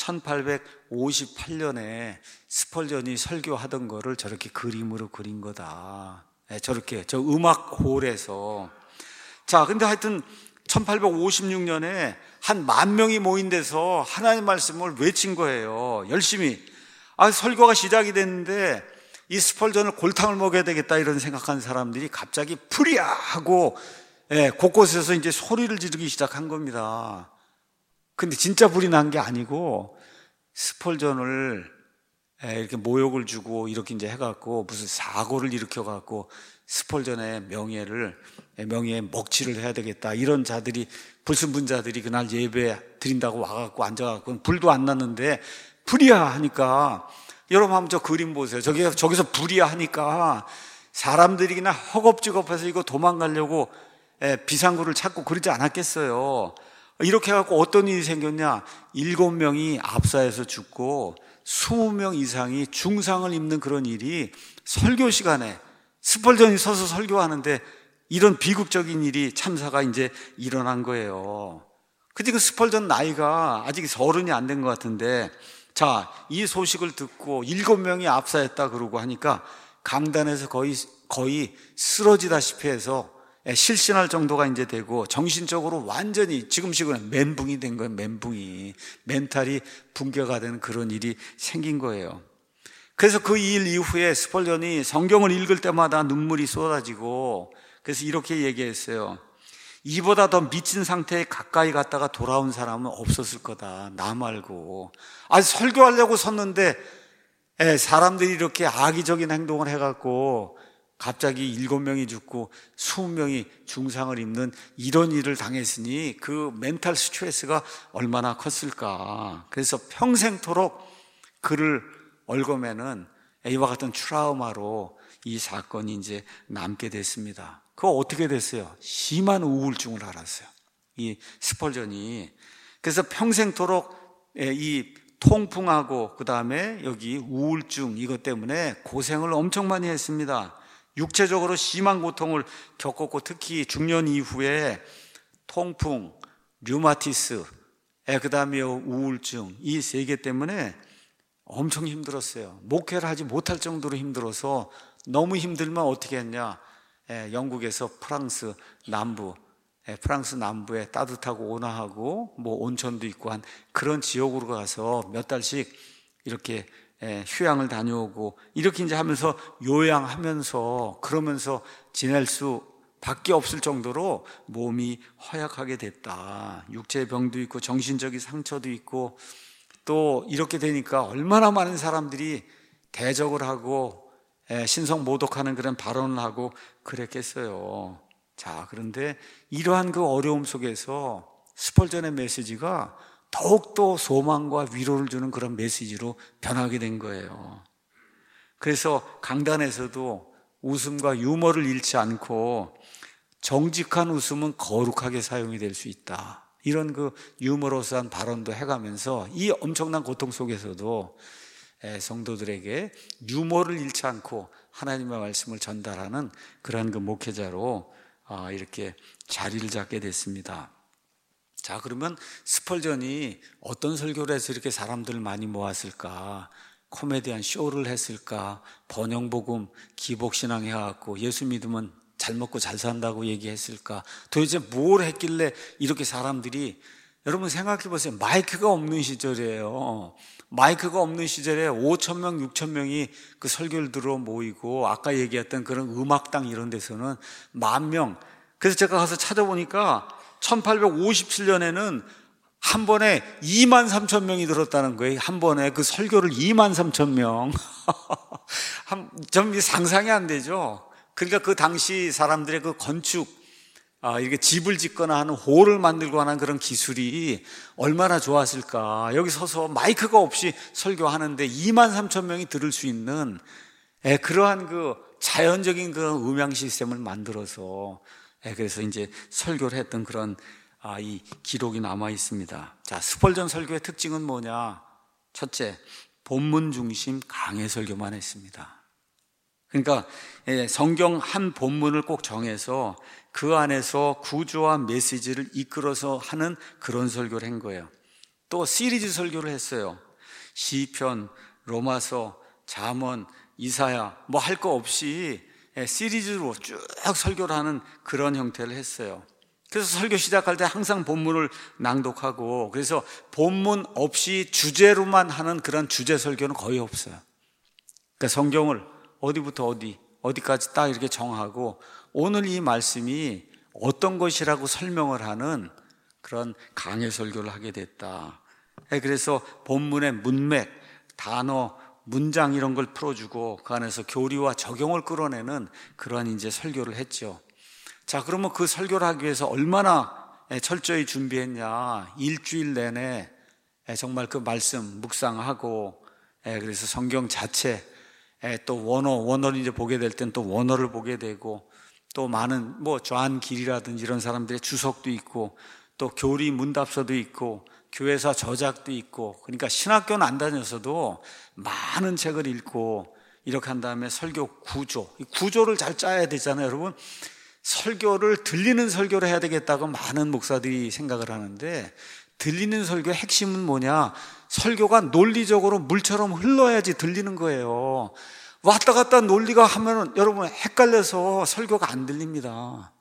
천팔백오십팔 년에 스펄전이 설교하던 거를 저렇게 그림으로 그린 거다. 저렇게 저 음악홀에서. 자, 근데 하여튼 천팔백오십육 년에 한 만 명이 모인 데서 하나님 말씀을 외친 거예요. 열심히. 아, 설교가 시작이 됐는데 이 스펄전을 골탕을 먹여야 되겠다 이런 생각하는 사람들이 갑자기 풀이야 하고 예, 곳곳에서 이제 소리를 지르기 시작한 겁니다. 근데 진짜 불이 난 게 아니고 스펄전을 예, 이렇게 모욕을 주고 이렇게 이제 해갖고 무슨 사고를 일으켜갖고 스펄전의 명예를 명예에 먹칠을 해야 되겠다 이런 자들이, 불순분자들이 그날 예배 드린다고 와갖고 앉아갖고 불도 안 났는데 불이야 하니까, 여러분 한번 저 그림 보세요. 저기, 저기서 불이야 하니까 사람들이 그냥 허겁지겁해서 이거 도망가려고 비상구를 찾고 그러지 않았겠어요. 이렇게 해갖고 어떤 일이 생겼냐? 일곱 명이 압사해서 죽고 스무 명 이상이 중상을 입는 그런 일이 설교 시간에 스펄전이 서서 설교하는데 이런 비극적인 일이, 참사가 이제 일어난 거예요. 근데 그 스펄전 나이가 아직 서른이 안 된 것 같은데, 자, 이 소식을 듣고 일곱 명이 압사했다 그러고 하니까 강단에서 거의, 거의 쓰러지다시피 해서 실신할 정도가 이제 되고 정신적으로 완전히 지금식으로는 멘붕이 된 거예요. 멘붕이. 멘탈이 붕괴가 되는 그런 일이 생긴 거예요. 그래서 그 일 이후에 스펄전이 성경을 읽을 때마다 눈물이 쏟아지고, 그래서 이렇게 얘기했어요. 이보다 더 미친 상태에 가까이 갔다가 돌아온 사람은 없었을 거다. 나 말고. 아, 설교하려고 섰는데 에, 사람들이 이렇게 악의적인 행동을 해갖고 갑자기 일곱 명이 죽고 스무 명이 중상을 입는 이런 일을 당했으니 그 멘탈 스트레스가 얼마나 컸을까. 그래서 평생토록 그를 얽어매는 이와 같은 트라우마로 이 사건이 이제 남게 됐습니다. 그거 어떻게 됐어요? 심한 우울증을 앓았어요, 이 스펄전이. 그래서 평생토록 이 통풍하고 그 다음에 여기 우울증 이것 때문에 고생을 엄청 많이 했습니다. 육체적으로 심한 고통을 겪었고, 특히 중년 이후에 통풍, 류마티스, 그 다음에 우울증, 이 세 개 때문에 엄청 힘들었어요. 목회를 하지 못할 정도로 힘들어서, 너무 힘들면 어떻게 했냐? 영국에서 프랑스 남부, 프랑스 남부에 따뜻하고 온화하고 뭐 온천도 있고 한 그런 지역으로 가서 몇 달씩 이렇게 휴양을 다녀오고 이렇게 이제 하면서 요양하면서 그러면서 지낼 수 밖에 없을 정도로 몸이 허약하게 됐다. 육체의 병도 있고 정신적인 상처도 있고, 또 이렇게 되니까 얼마나 많은 사람들이 대적을 하고 신성 모독하는 그런 발언을 하고 그랬겠어요. 자, 그런데 이러한 그 어려움 속에서 스펄전의 메시지가 더욱더 소망과 위로를 주는 그런 메시지로 변하게 된 거예요. 그래서 강단에서도 웃음과 유머를 잃지 않고 정직한 웃음은 거룩하게 사용이 될 수 있다, 이런 그 유머러스한 발언도 해가면서 이 엄청난 고통 속에서도 성도들에게 유머를 잃지 않고 하나님의 말씀을 전달하는 그러한 그 목회자로 이렇게 자리를 잡게 됐습니다. 자, 그러면 스펄전이 어떤 설교를 해서 이렇게 사람들을 많이 모았을까? 코미디한 쇼를 했을까? 번영복음, 기복신앙 해갖고 예수 믿으면 잘 먹고 잘 산다고 얘기했을까? 도대체 뭘 했길래 이렇게 사람들이, 여러분 생각해 보세요. 마이크가 없는 시절이에요. 마이크가 없는 시절에 오천 명, 육천 명이 그 설교를 들어 모이고, 아까 얘기했던 그런 음악당 이런 데서는 만 명. 그래서 제가 가서 찾아보니까 천팔백오십칠 년에는 한 번에 이만 삼천 명이 들었다는 거예요. 한 번에 그 설교를 이만 삼천 명. 좀 상상이 안 되죠. 그러니까 그 당시 사람들의 그 건축, 아, 이렇게 집을 짓거나 하는 홀을 만들고 하는 그런 기술이 얼마나 좋았을까. 여기 서서 마이크가 없이 설교하는데 이만 삼천 명이 들을 수 있는, 예, 그러한 그 자연적인 그런 음향 시스템을 만들어서, 예, 그래서 이제 설교를 했던 그런, 아, 이 기록이 남아 있습니다. 자, 스펄전 설교의 특징은 뭐냐? 첫째, 본문 중심 강해 설교만 했습니다. 그러니까 성경 한 본문을 꼭 정해서 그 안에서 구조와 메시지를 이끌어서 하는 그런 설교를 한 거예요. 또 시리즈 설교를 했어요. 시편, 로마서, 잠언, 이사야 뭐 할 거 없이 시리즈로 쭉 설교를 하는 그런 형태를 했어요. 그래서 설교 시작할 때 항상 본문을 낭독하고, 그래서 본문 없이 주제로만 하는 그런 주제 설교는 거의 없어요. 그러니까 성경을 어디부터 어디, 어디까지 딱 이렇게 정하고 오늘 이 말씀이 어떤 것이라고 설명을 하는 그런 강해 설교를 하게 됐다. 그래서 본문의 문맥, 단어, 문장 이런 걸 풀어주고 그 안에서 교리와 적용을 끌어내는 그런 이제 설교를 했죠. 자, 그러면 그 설교를 하기 위해서 얼마나 철저히 준비했냐. 일주일 내내 정말 그 말씀 묵상하고, 그래서 성경 자체, 또 원어, 원어를 이제 보게 될 땐 또 원어를 보게 되고, 또 많은 뭐 조한 길이라든지 이런 사람들의 주석도 있고, 또 교리 문답서도 있고, 교회사 저작도 있고, 그러니까 신학교는 안 다녔어도 많은 책을 읽고 이렇게 한 다음에 설교 구조, 구조를 잘 짜야 되잖아요. 여러분, 설교를 들리는 설교를 해야 되겠다고 많은 목사들이 생각을 하는데, 들리는 설교의 핵심은 뭐냐? 설교가 논리적으로 물처럼 흘러야지 들리는 거예요. 왔다 갔다 논리가 하면은 여러분 헷갈려서 설교가 안 들립니다.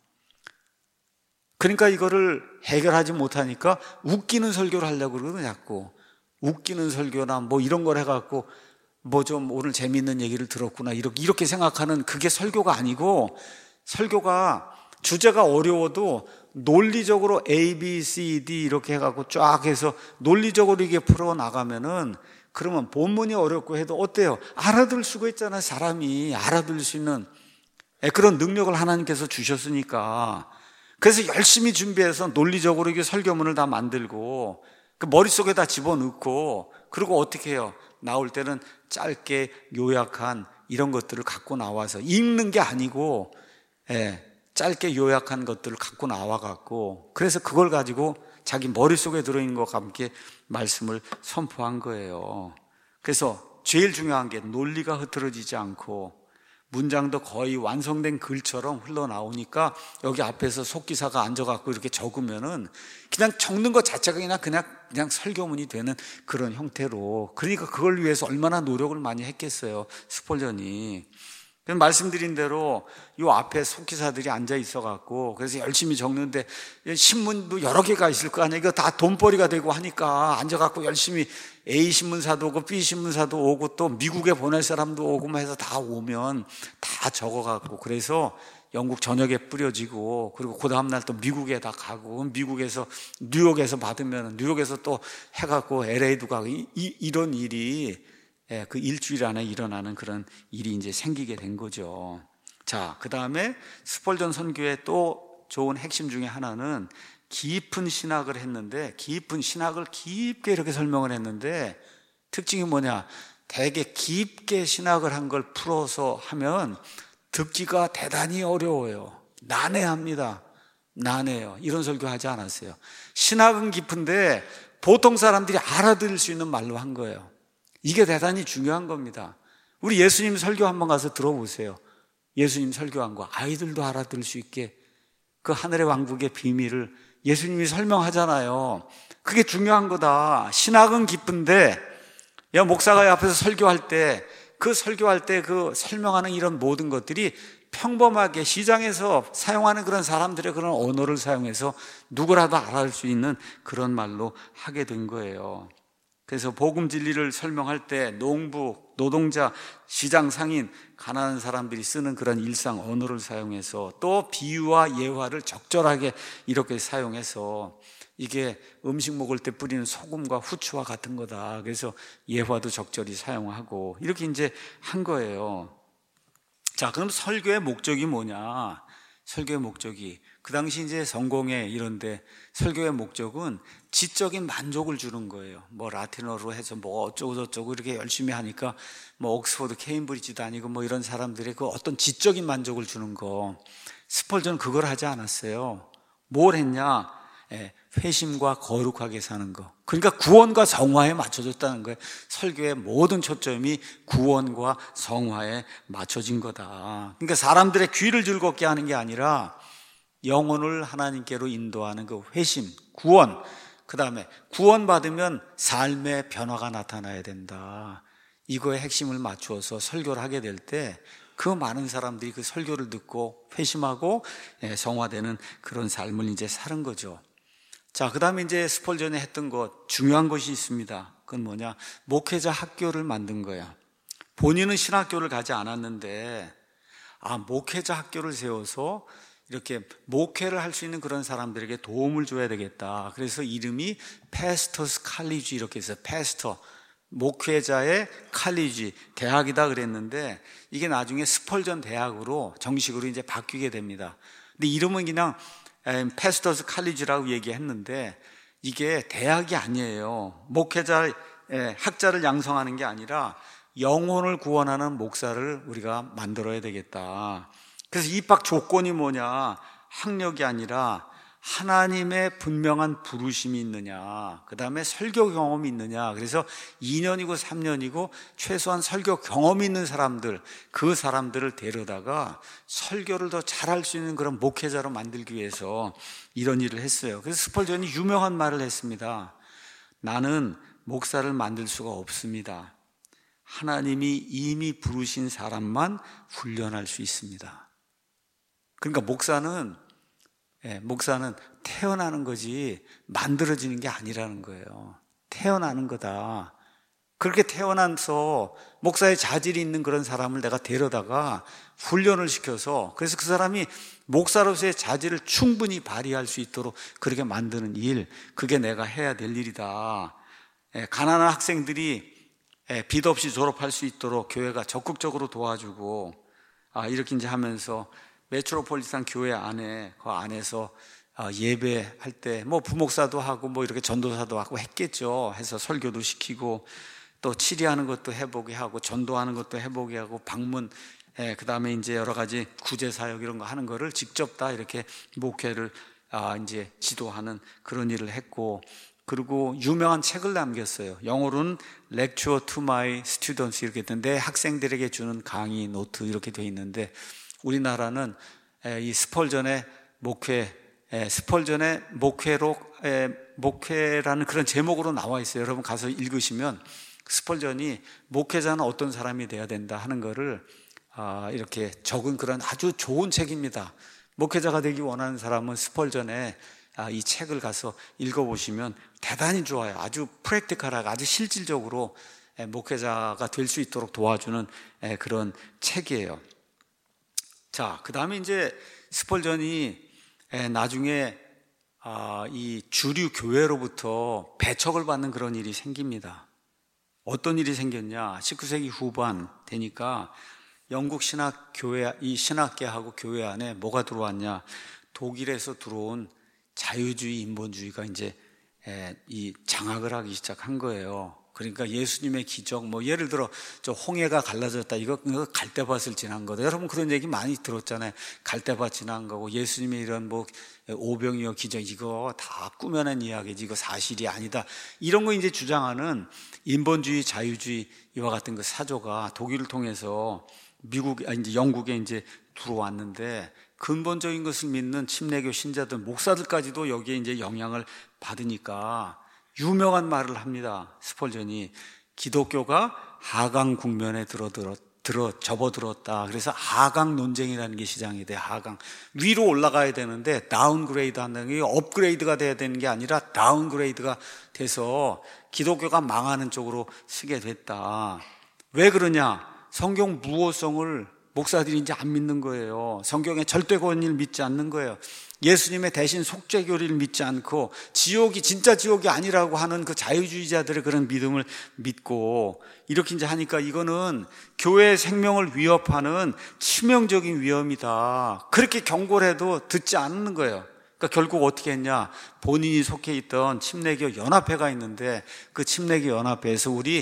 그러니까 이거를 해결하지 못하니까 웃기는 설교를 하려고 그러거든요. 자꾸 웃기는 설교나 뭐 이런 걸 해갖고 뭐 좀 오늘 재미있는 얘기를 들었구나 이렇게, 이렇게 생각하는, 그게 설교가 아니고, 설교가 주제가 어려워도 논리적으로 A, B, C, D 이렇게 해갖고 쫙 해서 논리적으로 이게 풀어나가면은, 그러면 본문이 어렵고 해도 어때요? 알아들 수가 있잖아요. 사람이 알아들 수 있는 그런 능력을 하나님께서 주셨으니까. 그래서 열심히 준비해서 논리적으로 이게 설교문을 다 만들고 그 머릿속에 다 집어넣고, 그리고 어떻게 해요? 나올 때는 짧게 요약한 이런 것들을 갖고 나와서, 읽는 게 아니고 예, 짧게 요약한 것들을 갖고 나와갖고, 그래서 그걸 가지고 자기 머릿속에 들어있는 것과 함께 말씀을 선포한 거예요. 그래서 제일 중요한 게 논리가 흐트러지지 않고 문장도 거의 완성된 글처럼 흘러나오니까, 여기 앞에서 속기사가 앉아갖고 이렇게 적으면은 그냥 적는 것 자체가 그냥 그냥 그냥 설교문이 되는 그런 형태로. 그러니까 그걸 위해서 얼마나 노력을 많이 했겠어요, 스펄전이. 말씀드린 대로 이 앞에 속기사들이 앉아 있어갖고, 그래서 열심히 적는데 신문도 여러 개가 있을 거 아니에요. 이거 다 돈벌이가 되고 하니까 앉아갖고 열심히 A 신문사도 오고 B 신문사도 오고 또 미국에 보낼 사람도 오고 해서 다 오면 다 적어갖고, 그래서 영국 전역에 뿌려지고, 그리고 그 다음날 또 미국에 다 가고, 미국에서 뉴욕에서 받으면 뉴욕에서 또 해갖고 엘에이도 가고, 이, 이, 이런 일이 예, 그 일주일 안에 일어나는 그런 일이 이제 생기게 된 거죠. 자, 그 다음에 스펄전 선교의 또 좋은 핵심 중에 하나는 깊은 신학을 했는데, 깊은 신학을 깊게 이렇게 설명을 했는데, 특징이 뭐냐? 되게 깊게 신학을 한 걸 풀어서 하면 듣기가 대단히 어려워요. 난해합니다. 난해요. 이런 설교 하지 않았어요. 신학은 깊은데 보통 사람들이 알아들을 수 있는 말로 한 거예요. 이게 대단히 중요한 겁니다. 우리 예수님 설교 한번 가서 들어보세요. 예수님 설교한 거 아이들도 알아들을 수 있게 그 하늘의 왕국의 비밀을 예수님이 설명하잖아요. 그게 중요한 거다. 신학은 깊은데, 야, 목사가 앞에서 설교할 때, 그 설교할 때 그 설명하는 이런 모든 것들이 평범하게 시장에서 사용하는 그런 사람들의 그런 언어를 사용해서 누구라도 알아들 수 있는 그런 말로 하게 된 거예요. 그래서 복음 진리를 설명할 때 농부, 노동자, 시장 상인, 가난한 사람들이 쓰는 그런 일상 언어를 사용해서 또 비유와 예화를 적절하게 이렇게 사용해서 이게 음식 먹을 때 뿌리는 소금과 후추와 같은 거다. 그래서 예화도 적절히 사용하고 이렇게 이제 한 거예요. 자, 그럼 설교의 목적이 뭐냐? 설교의 목적이 그 당시 이제 성공회 이런데 설교의 목적은 지적인 만족을 주는 거예요. 뭐 라틴어로 해서 뭐 어쩌고 저쩌고 이렇게 열심히 하니까 뭐 옥스퍼드, 케임브리지 다니고 뭐 이런 사람들의 그 어떤 지적인 만족을 주는 거. 스펄전은 그걸 하지 않았어요. 뭘 했냐? 예, 회심과 거룩하게 사는 거. 그러니까 구원과 성화에 맞춰졌다는 거예요. 설교의 모든 초점이 구원과 성화에 맞춰진 거다. 그러니까 사람들의 귀를 즐겁게 하는 게 아니라 영혼을 하나님께로 인도하는 그 회심, 구원, 그 다음에 구원받으면 삶의 변화가 나타나야 된다. 이거에 핵심을 맞추어서 설교를 하게 될 때 그 많은 사람들이 그 설교를 듣고 회심하고 성화되는 그런 삶을 이제 사는 거죠. 자, 그 다음에 이제 스펄전이 했던 것, 중요한 것이 있습니다. 그건 뭐냐? 목회자 학교를 만든 거야. 본인은 신학교를 가지 않았는데, 아, 목회자 학교를 세워서 이렇게 목회를 할 수 있는 그런 사람들에게 도움을 줘야 되겠다. 그래서 이름이 패스터스 칼리지 이렇게 해서 패스터, 목회자의 칼리지, 대학이다 그랬는데 이게 나중에 스펄전 대학으로 정식으로 이제 바뀌게 됩니다. 근데 이름은 그냥 패스터스 칼리지라고 얘기했는데 이게 대학이 아니에요. 목회자, 학자를 양성하는 게 아니라 영혼을 구원하는 목사를 우리가 만들어야 되겠다. 그래서 입학 조건이 뭐냐? 학력이 아니라 하나님의 분명한 부르심이 있느냐, 그 다음에 설교 경험이 있느냐. 그래서 이 년이고 삼 년이고 최소한 설교 경험이 있는 사람들, 그 사람들을 데려다가 설교를 더 잘할 수 있는 그런 목회자로 만들기 위해서 이런 일을 했어요. 그래서 스펄전이 유명한 말을 했습니다. 나는 목사를 만들 수가 없습니다. 하나님이 이미 부르신 사람만 훈련할 수 있습니다. 그러니까 목사는 예, 목사는 태어나는 거지 만들어지는 게 아니라는 거예요. 태어나는 거다. 그렇게 태어나서 목사의 자질이 있는 그런 사람을 내가 데려다가 훈련을 시켜서 그래서 그 사람이 목사로서의 자질을 충분히 발휘할 수 있도록 그렇게 만드는 일, 그게 내가 해야 될 일이다. 예, 가난한 학생들이 예, 빚 없이 졸업할 수 있도록 교회가 적극적으로 도와주고 아, 이렇게 이제 하면서 메트로폴리탄 교회 안에 그 안에서 예배할 때 뭐 부목사도 하고 뭐 이렇게 전도사도 하고 했겠죠. 해서 설교도 시키고 또 치리하는 것도 해보게 하고 전도하는 것도 해보게 하고 방문, 예, 그 다음에 이제 여러 가지 구제 사역 이런 거 하는 거를 직접 다 이렇게 목회를 아, 이제 지도하는 그런 일을 했고, 그리고 유명한 책을 남겼어요. 영어로는 Lecture to my students 이렇게 했는데 학생들에게 주는 강의 노트 이렇게 돼 있는데 우리나라는 이 스펄전의 목회, 스펄전의 목회로, 목회라는 그런 제목으로 나와 있어요. 여러분 가서 읽으시면 스펄전이 목회자는 어떤 사람이 돼야 된다 하는 거를 이렇게 적은 그런 아주 좋은 책입니다. 목회자가 되기 원하는 사람은 스펄전의 이 책을 가서 읽어보시면 대단히 좋아요. 아주 프랙티컬하고 아주 실질적으로 목회자가 될 수 있도록 도와주는 그런 책이에요. 자, 그 다음에 이제 스펄전이 나중에 이 주류 교회로부터 배척을 받는 그런 일이 생깁니다. 어떤 일이 생겼냐? 십구 세기 후반 되니까 영국 신학 교회, 이 신학계하고 교회 안에 뭐가 들어왔냐? 독일에서 들어온 자유주의, 인본주의가 이제 이 장악을 하기 시작한 거예요. 그러니까 예수님의 기적, 뭐 예를 들어 저 홍해가 갈라졌다, 이거, 이거 갈대밭을 지난 거다. 여러분 그런 얘기 많이 들었잖아요. 갈대밭 지난 거고 예수님의 이런 뭐 오병이어 기적, 이거 다 꾸며낸 이야기지, 이거 사실이 아니다. 이런 거 이제 주장하는 인본주의, 자유주의 이와 같은 그 사조가 독일을 통해서 미국, 아니 이제 영국에 이제 들어왔는데, 근본적인 것을 믿는 침례교 신자들, 목사들까지도 여기에 이제 영향을 받으니까 유명한 말을 합니다. 스펄전이 기독교가 하강 국면에 들어 들어 들어 접어들었다. 그래서 하강 논쟁이라는 게 시작이 돼. 하강, 위로 올라가야 되는데 다운그레이드 한다는 게, 업그레이드가 돼야 되는 게 아니라 다운그레이드가 돼서 기독교가 망하는 쪽으로 쓰게 됐다. 왜 그러냐? 성경 무호성을 목사들이 이제 안 믿는 거예요. 성경의 절대 권위를 믿지 않는 거예요. 예수님의 대신 속죄교리를 믿지 않고 지옥이 진짜 지옥이 아니라고 하는 그 자유주의자들의 그런 믿음을 믿고 이렇게 이제 하니까 이거는 교회의 생명을 위협하는 치명적인 위험이다. 그렇게 경고를 해도 듣지 않는 거예요. 그러니까 결국 어떻게 했냐? 본인이 속해 있던 침례교 연합회가 있는데 그 침례교 연합회에서 우리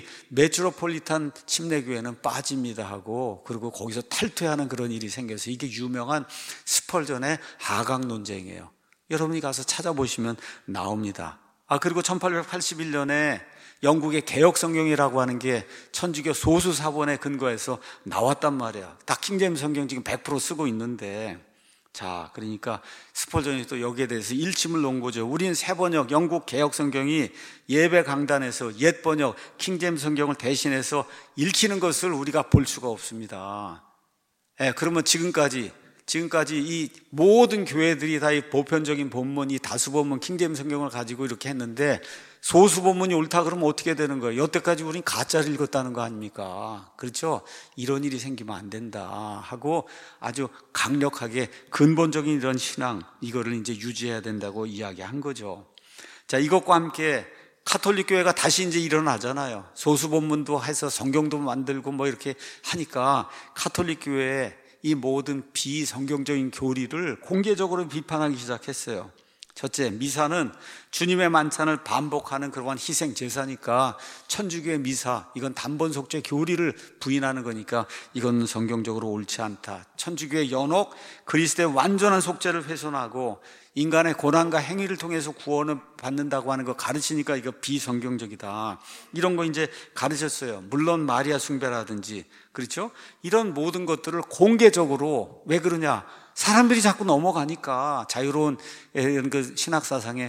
메트로폴리탄 침례교회는 빠집니다 하고, 그리고 거기서 탈퇴하는 그런 일이 생겨서 이게 유명한 스펄전의 하강 논쟁이에요. 여러분이 가서 찾아보시면 나옵니다. 아, 그리고 천팔백팔십일 년에 영국의 개혁성경이라고 하는 게 천주교 소수 사본에 근거해서 나왔단 말이야. 다 킹제임스 성경 지금 백 퍼센트 쓰고 있는데, 자, 그러니까 스펄전이 또 여기에 대해서 일침을 놓은 거죠. 우린 새 번역, 영국 개혁 성경이 예배 강단에서 옛 번역, 킹제임스 성경을 대신해서 읽히는 것을 우리가 볼 수가 없습니다. 예, 그러면 지금까지, 지금까지 이 모든 교회들이 다 이 보편적인 본문, 이 다수 본문, 킹제임스 성경을 가지고 이렇게 했는데 소수 본문이 옳다 그러면 어떻게 되는 거예요? 여태까지 우린 가짜를 읽었다는 거 아닙니까? 그렇죠? 이런 일이 생기면 안 된다 하고 아주 강력하게 근본적인 이런 신앙, 이거를 이제 유지해야 된다고 이야기한 거죠. 자, 이것과 함께 카톨릭 교회가 다시 이제 일어나잖아요. 소수 본문도 해서 성경도 만들고 뭐 이렇게 하니까 카톨릭 교회의 이 모든 비성경적인 교리를 공개적으로 비판하기 시작했어요. 첫째, 미사는 주님의 만찬을 반복하는 그러한 희생 제사니까 천주교의 미사, 이건 단번 속죄 교리를 부인하는 거니까 이건 성경적으로 옳지 않다. 천주교의 연옥, 그리스도의 완전한 속죄를 훼손하고 인간의 고난과 행위를 통해서 구원을 받는다고 하는 거 가르치니까 이거 비성경적이다. 이런 거 이제 가르쳤어요. 물론 마리아 숭배라든지, 그렇죠? 이런 모든 것들을 공개적으로, 왜 그러냐? 사람들이 자꾸 넘어가니까 자유로운 이런 그 신학 사상에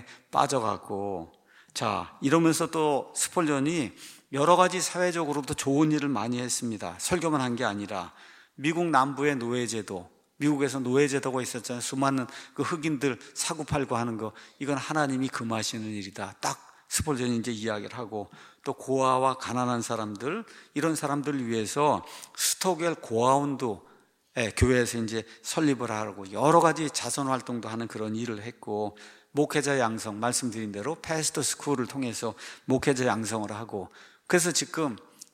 빠져가고. 자, 이러면서 또 스펄전이 여러 가지 사회적으로도 좋은 일을 많이 했습니다. 설교만 한 게 아니라 미국 남부의 노예제도, 미국에서 노예제도가 있었잖아요. 수많은 그 흑인들 사고팔고 하는 거, 이건 하나님이 금하시는 일이다. 딱 스펄전이 이제 이야기를 하고, 또 고아와 가난한 사람들, 이런 사람들을 위해서 스토겔 고아원도 예, 교회에서 이제 설립을 하고 여러 가지 자선 활동도 하는 그런 일을 했고, 목회자 양성, 말씀드린 대로 패스터 스쿨을 통해서 목회자 양성을 하고, 그래서 지금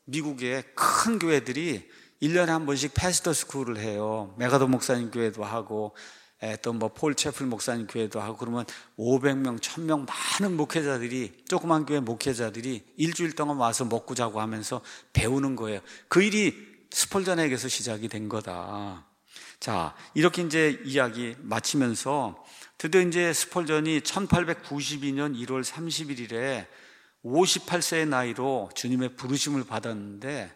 미국의 큰 교회들이 일 년에 한 번씩 패스터 스쿨을 해요. 메가더 목사님 교회도 하고 또 뭐 폴 채플 목사님 교회도 하고, 그러면 오백 명, 천 명 많은 목회자들이, 조그만 교회 목회자들이 일주일 동안 와서 먹고 자고 하면서 배우는 거예요. 그 일이 스펄전에게서 시작이 된 거다. 자, 이렇게 이제 이야기 마치면서 드디어 이제 스펄전이 천팔백구십이 년 일월 삼십일일에 오십팔 세의 나이로 주님의 부르심을 받았는데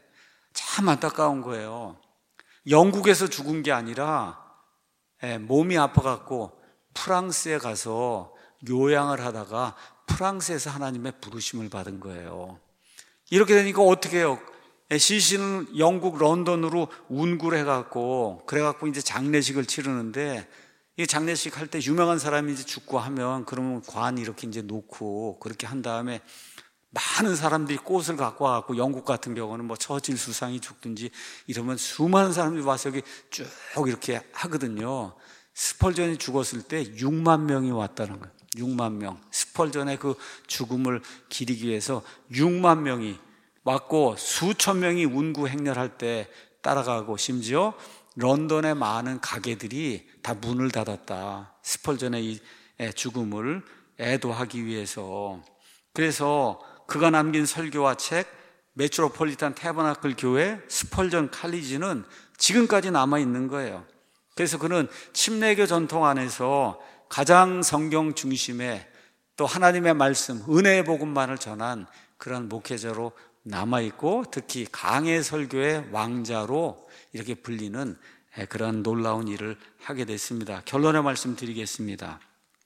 참 안타까운 거예요. 영국에서 죽은 게 아니라 몸이 아파갖고 프랑스에 가서 요양을 하다가 프랑스에서 하나님의 부르심을 받은 거예요. 이렇게 되니까 어떻게 해요? 시신은 영국 런던으로 운구를 해갖고, 그래갖고 이제 장례식을 치르는데, 이 장례식 할 때 유명한 사람이 이제 죽고 하면, 그러면 관 이렇게 이제 놓고, 그렇게 한 다음에 많은 사람들이 꽃을 갖고 와갖고, 영국 같은 경우는 뭐 처칠 수상이 죽든지 이러면 수많은 사람들이 와서 여기 쭉 이렇게 하거든요. 스펄전이 죽었을 때 육만 명이 왔다는 거예요. 육만 명. 스펄전의 그 죽음을 기리기 위해서 육만 명이 왔고 수천 명이 운구 행렬할 때 따라가고 심지어 런던의 많은 가게들이 다 문을 닫았다. 스펄전의 이 죽음을 애도하기 위해서. 그래서 그가 남긴 설교와 책 메트로폴리탄 태버나클 교회 스펄전 칼리지는 지금까지 남아있는 거예요. 그래서 그는 침례교 전통 안에서 가장 성경 중심의 또 하나님의 말씀, 은혜의 복음만을 전한 그런 목회자로 남아있고 특히 강해 설교의 왕자로 이렇게 불리는 그런 놀라운 일을 하게 됐습니다. 결론의 말씀 드리겠습니다.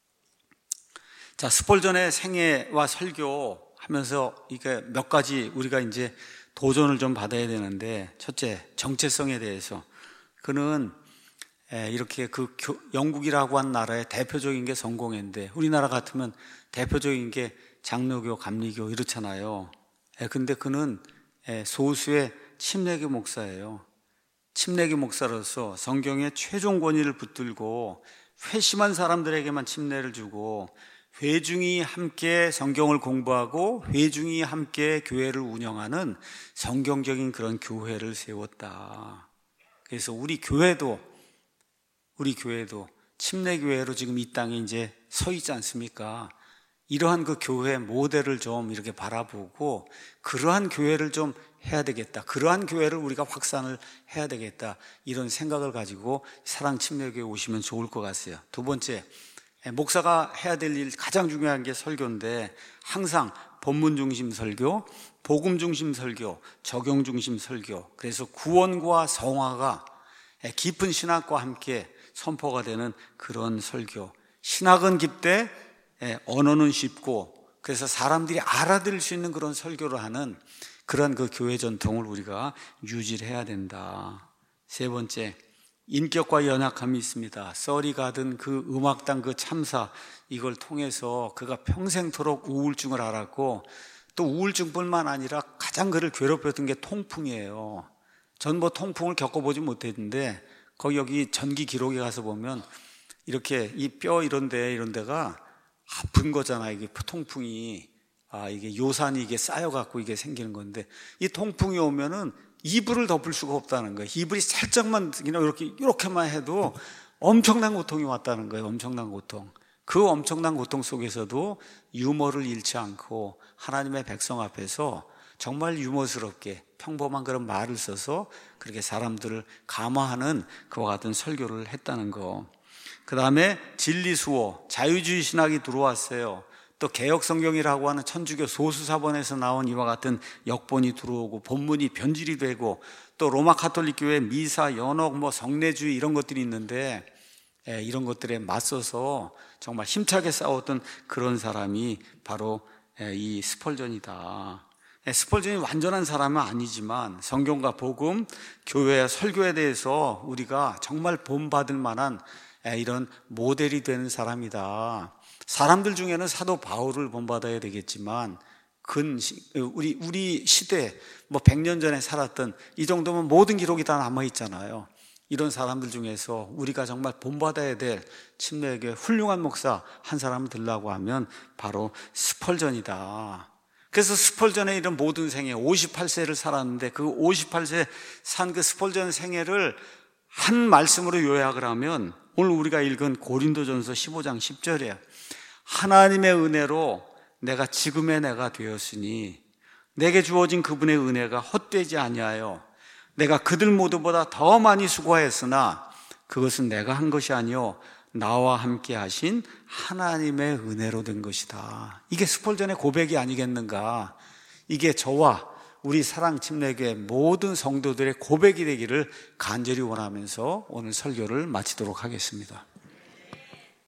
자, 스펄전의 생애와 설교 하면서 이게 몇 가지 우리가 이제 도전을 좀 받아야 되는데, 첫째, 정체성에 대해서. 그는 이렇게 그 영국이라고 한 나라의 대표적인 게 성공회인데 우리나라 같으면 대표적인 게 장로교, 감리교 이렇잖아요. 근데 그는 소수의 침례교 목사예요. 침례교 목사로서 성경의 최종 권위를 붙들고 회심한 사람들에게만 침례를 주고 회중이 함께 성경을 공부하고 회중이 함께 교회를 운영하는 성경적인 그런 교회를 세웠다. 그래서 우리 교회도 우리 교회도 침례교회로 지금 이 땅에 이제 서 있지 않습니까? 이러한 그 교회 모델을 좀 이렇게 바라보고 그러한 교회를 좀 해야 되겠다. 그러한 교회를 우리가 확산을 해야 되겠다. 이런 생각을 가지고 사랑 침례교회 오시면 좋을 것 같아요. 두 번째, 목사가 해야 될 일 가장 중요한 게 설교인데 항상 본문 중심 설교, 복음 중심 설교, 적용 중심 설교. 그래서 구원과 성화가 깊은 신학과 함께 선포가 되는 그런 설교. 신학은 깊되 언어는 쉽고 그래서 사람들이 알아들을 수 있는 그런 설교를 하는 그런 그 교회 전통을 우리가 유지를 해야 된다. 세 번째, 인격과 연약함이 있습니다. 썰이 가든 그 음악당 그 참사, 이걸 통해서 그가 평생토록 우울증을 앓았고 또 우울증뿐만 아니라 가장 그를 괴롭혔던 게 통풍이에요. 전 뭐 통풍을 겪어보지 못했는데 거기 여기 전기 기록에 가서 보면 이렇게 이 뼈 이런 데 이런 데가 아픈 거잖아요. 이게 통풍이. 아, 이게 요산이 이게 쌓여갖고 이게 생기는 건데 이 통풍이 오면은 이불을 덮을 수가 없다는 거예요. 이불이 살짝만 그냥 이렇게 이렇게만 해도 엄청난 고통이 왔다는 거예요. 엄청난 고통. 그 엄청난 고통 속에서도 유머를 잃지 않고 하나님의 백성 앞에서 정말 유머스럽게 평범한 그런 말을 써서 그렇게 사람들을 감화하는 그와 같은 설교를 했다는 거. 그 다음에 진리수호, 자유주의 신학이 들어왔어요. 또 개혁성경이라고 하는 천주교 소수사본에서 나온 이와 같은 역본이 들어오고 본문이 변질이 되고 또 로마 가톨릭교회 미사, 연옥, 뭐 성례주의 이런 것들이 있는데 예, 이런 것들에 맞서서 정말 힘차게 싸웠던 그런 사람이 바로 예, 이 스펄전이다. 예, 스펄전이 완전한 사람은 아니지만 성경과 복음, 교회, 설교에 대해서 우리가 정말 본받을 만한 예, 이런 모델이 되는 사람이다. 사람들 중에는 사도 바울을 본받아야 되겠지만 근 우리 우리 시대 뭐 백 년 전에 살았던 이 정도면 모든 기록이 다 남아 있잖아요. 이런 사람들 중에서 우리가 정말 본받아야 될 침례교회 훌륭한 목사 한 사람을 들라고 하면 바로 스펄전이다. 그래서 스펄전의 이런 모든 생애 오십팔 세를 살았는데 그 오십팔 세 산 그 스펄전 생애를 한 말씀으로 요약을 하면 오늘 우리가 읽은 고린도전서 십오 장 십 절이에요. 하나님의 은혜로 내가 지금의 내가 되었으니 내게 주어진 그분의 은혜가 헛되지 아니하여 내가 그들 모두보다 더 많이 수고하였으나 그것은 내가 한 것이 아니요 나와 함께 하신 하나님의 은혜로 된 것이다. 이게 스펄전의 고백이 아니겠는가. 이게 저와 우리 사랑 침례교회 모든 성도들의 고백이 되기를 간절히 원하면서 오늘 설교를 마치도록 하겠습니다.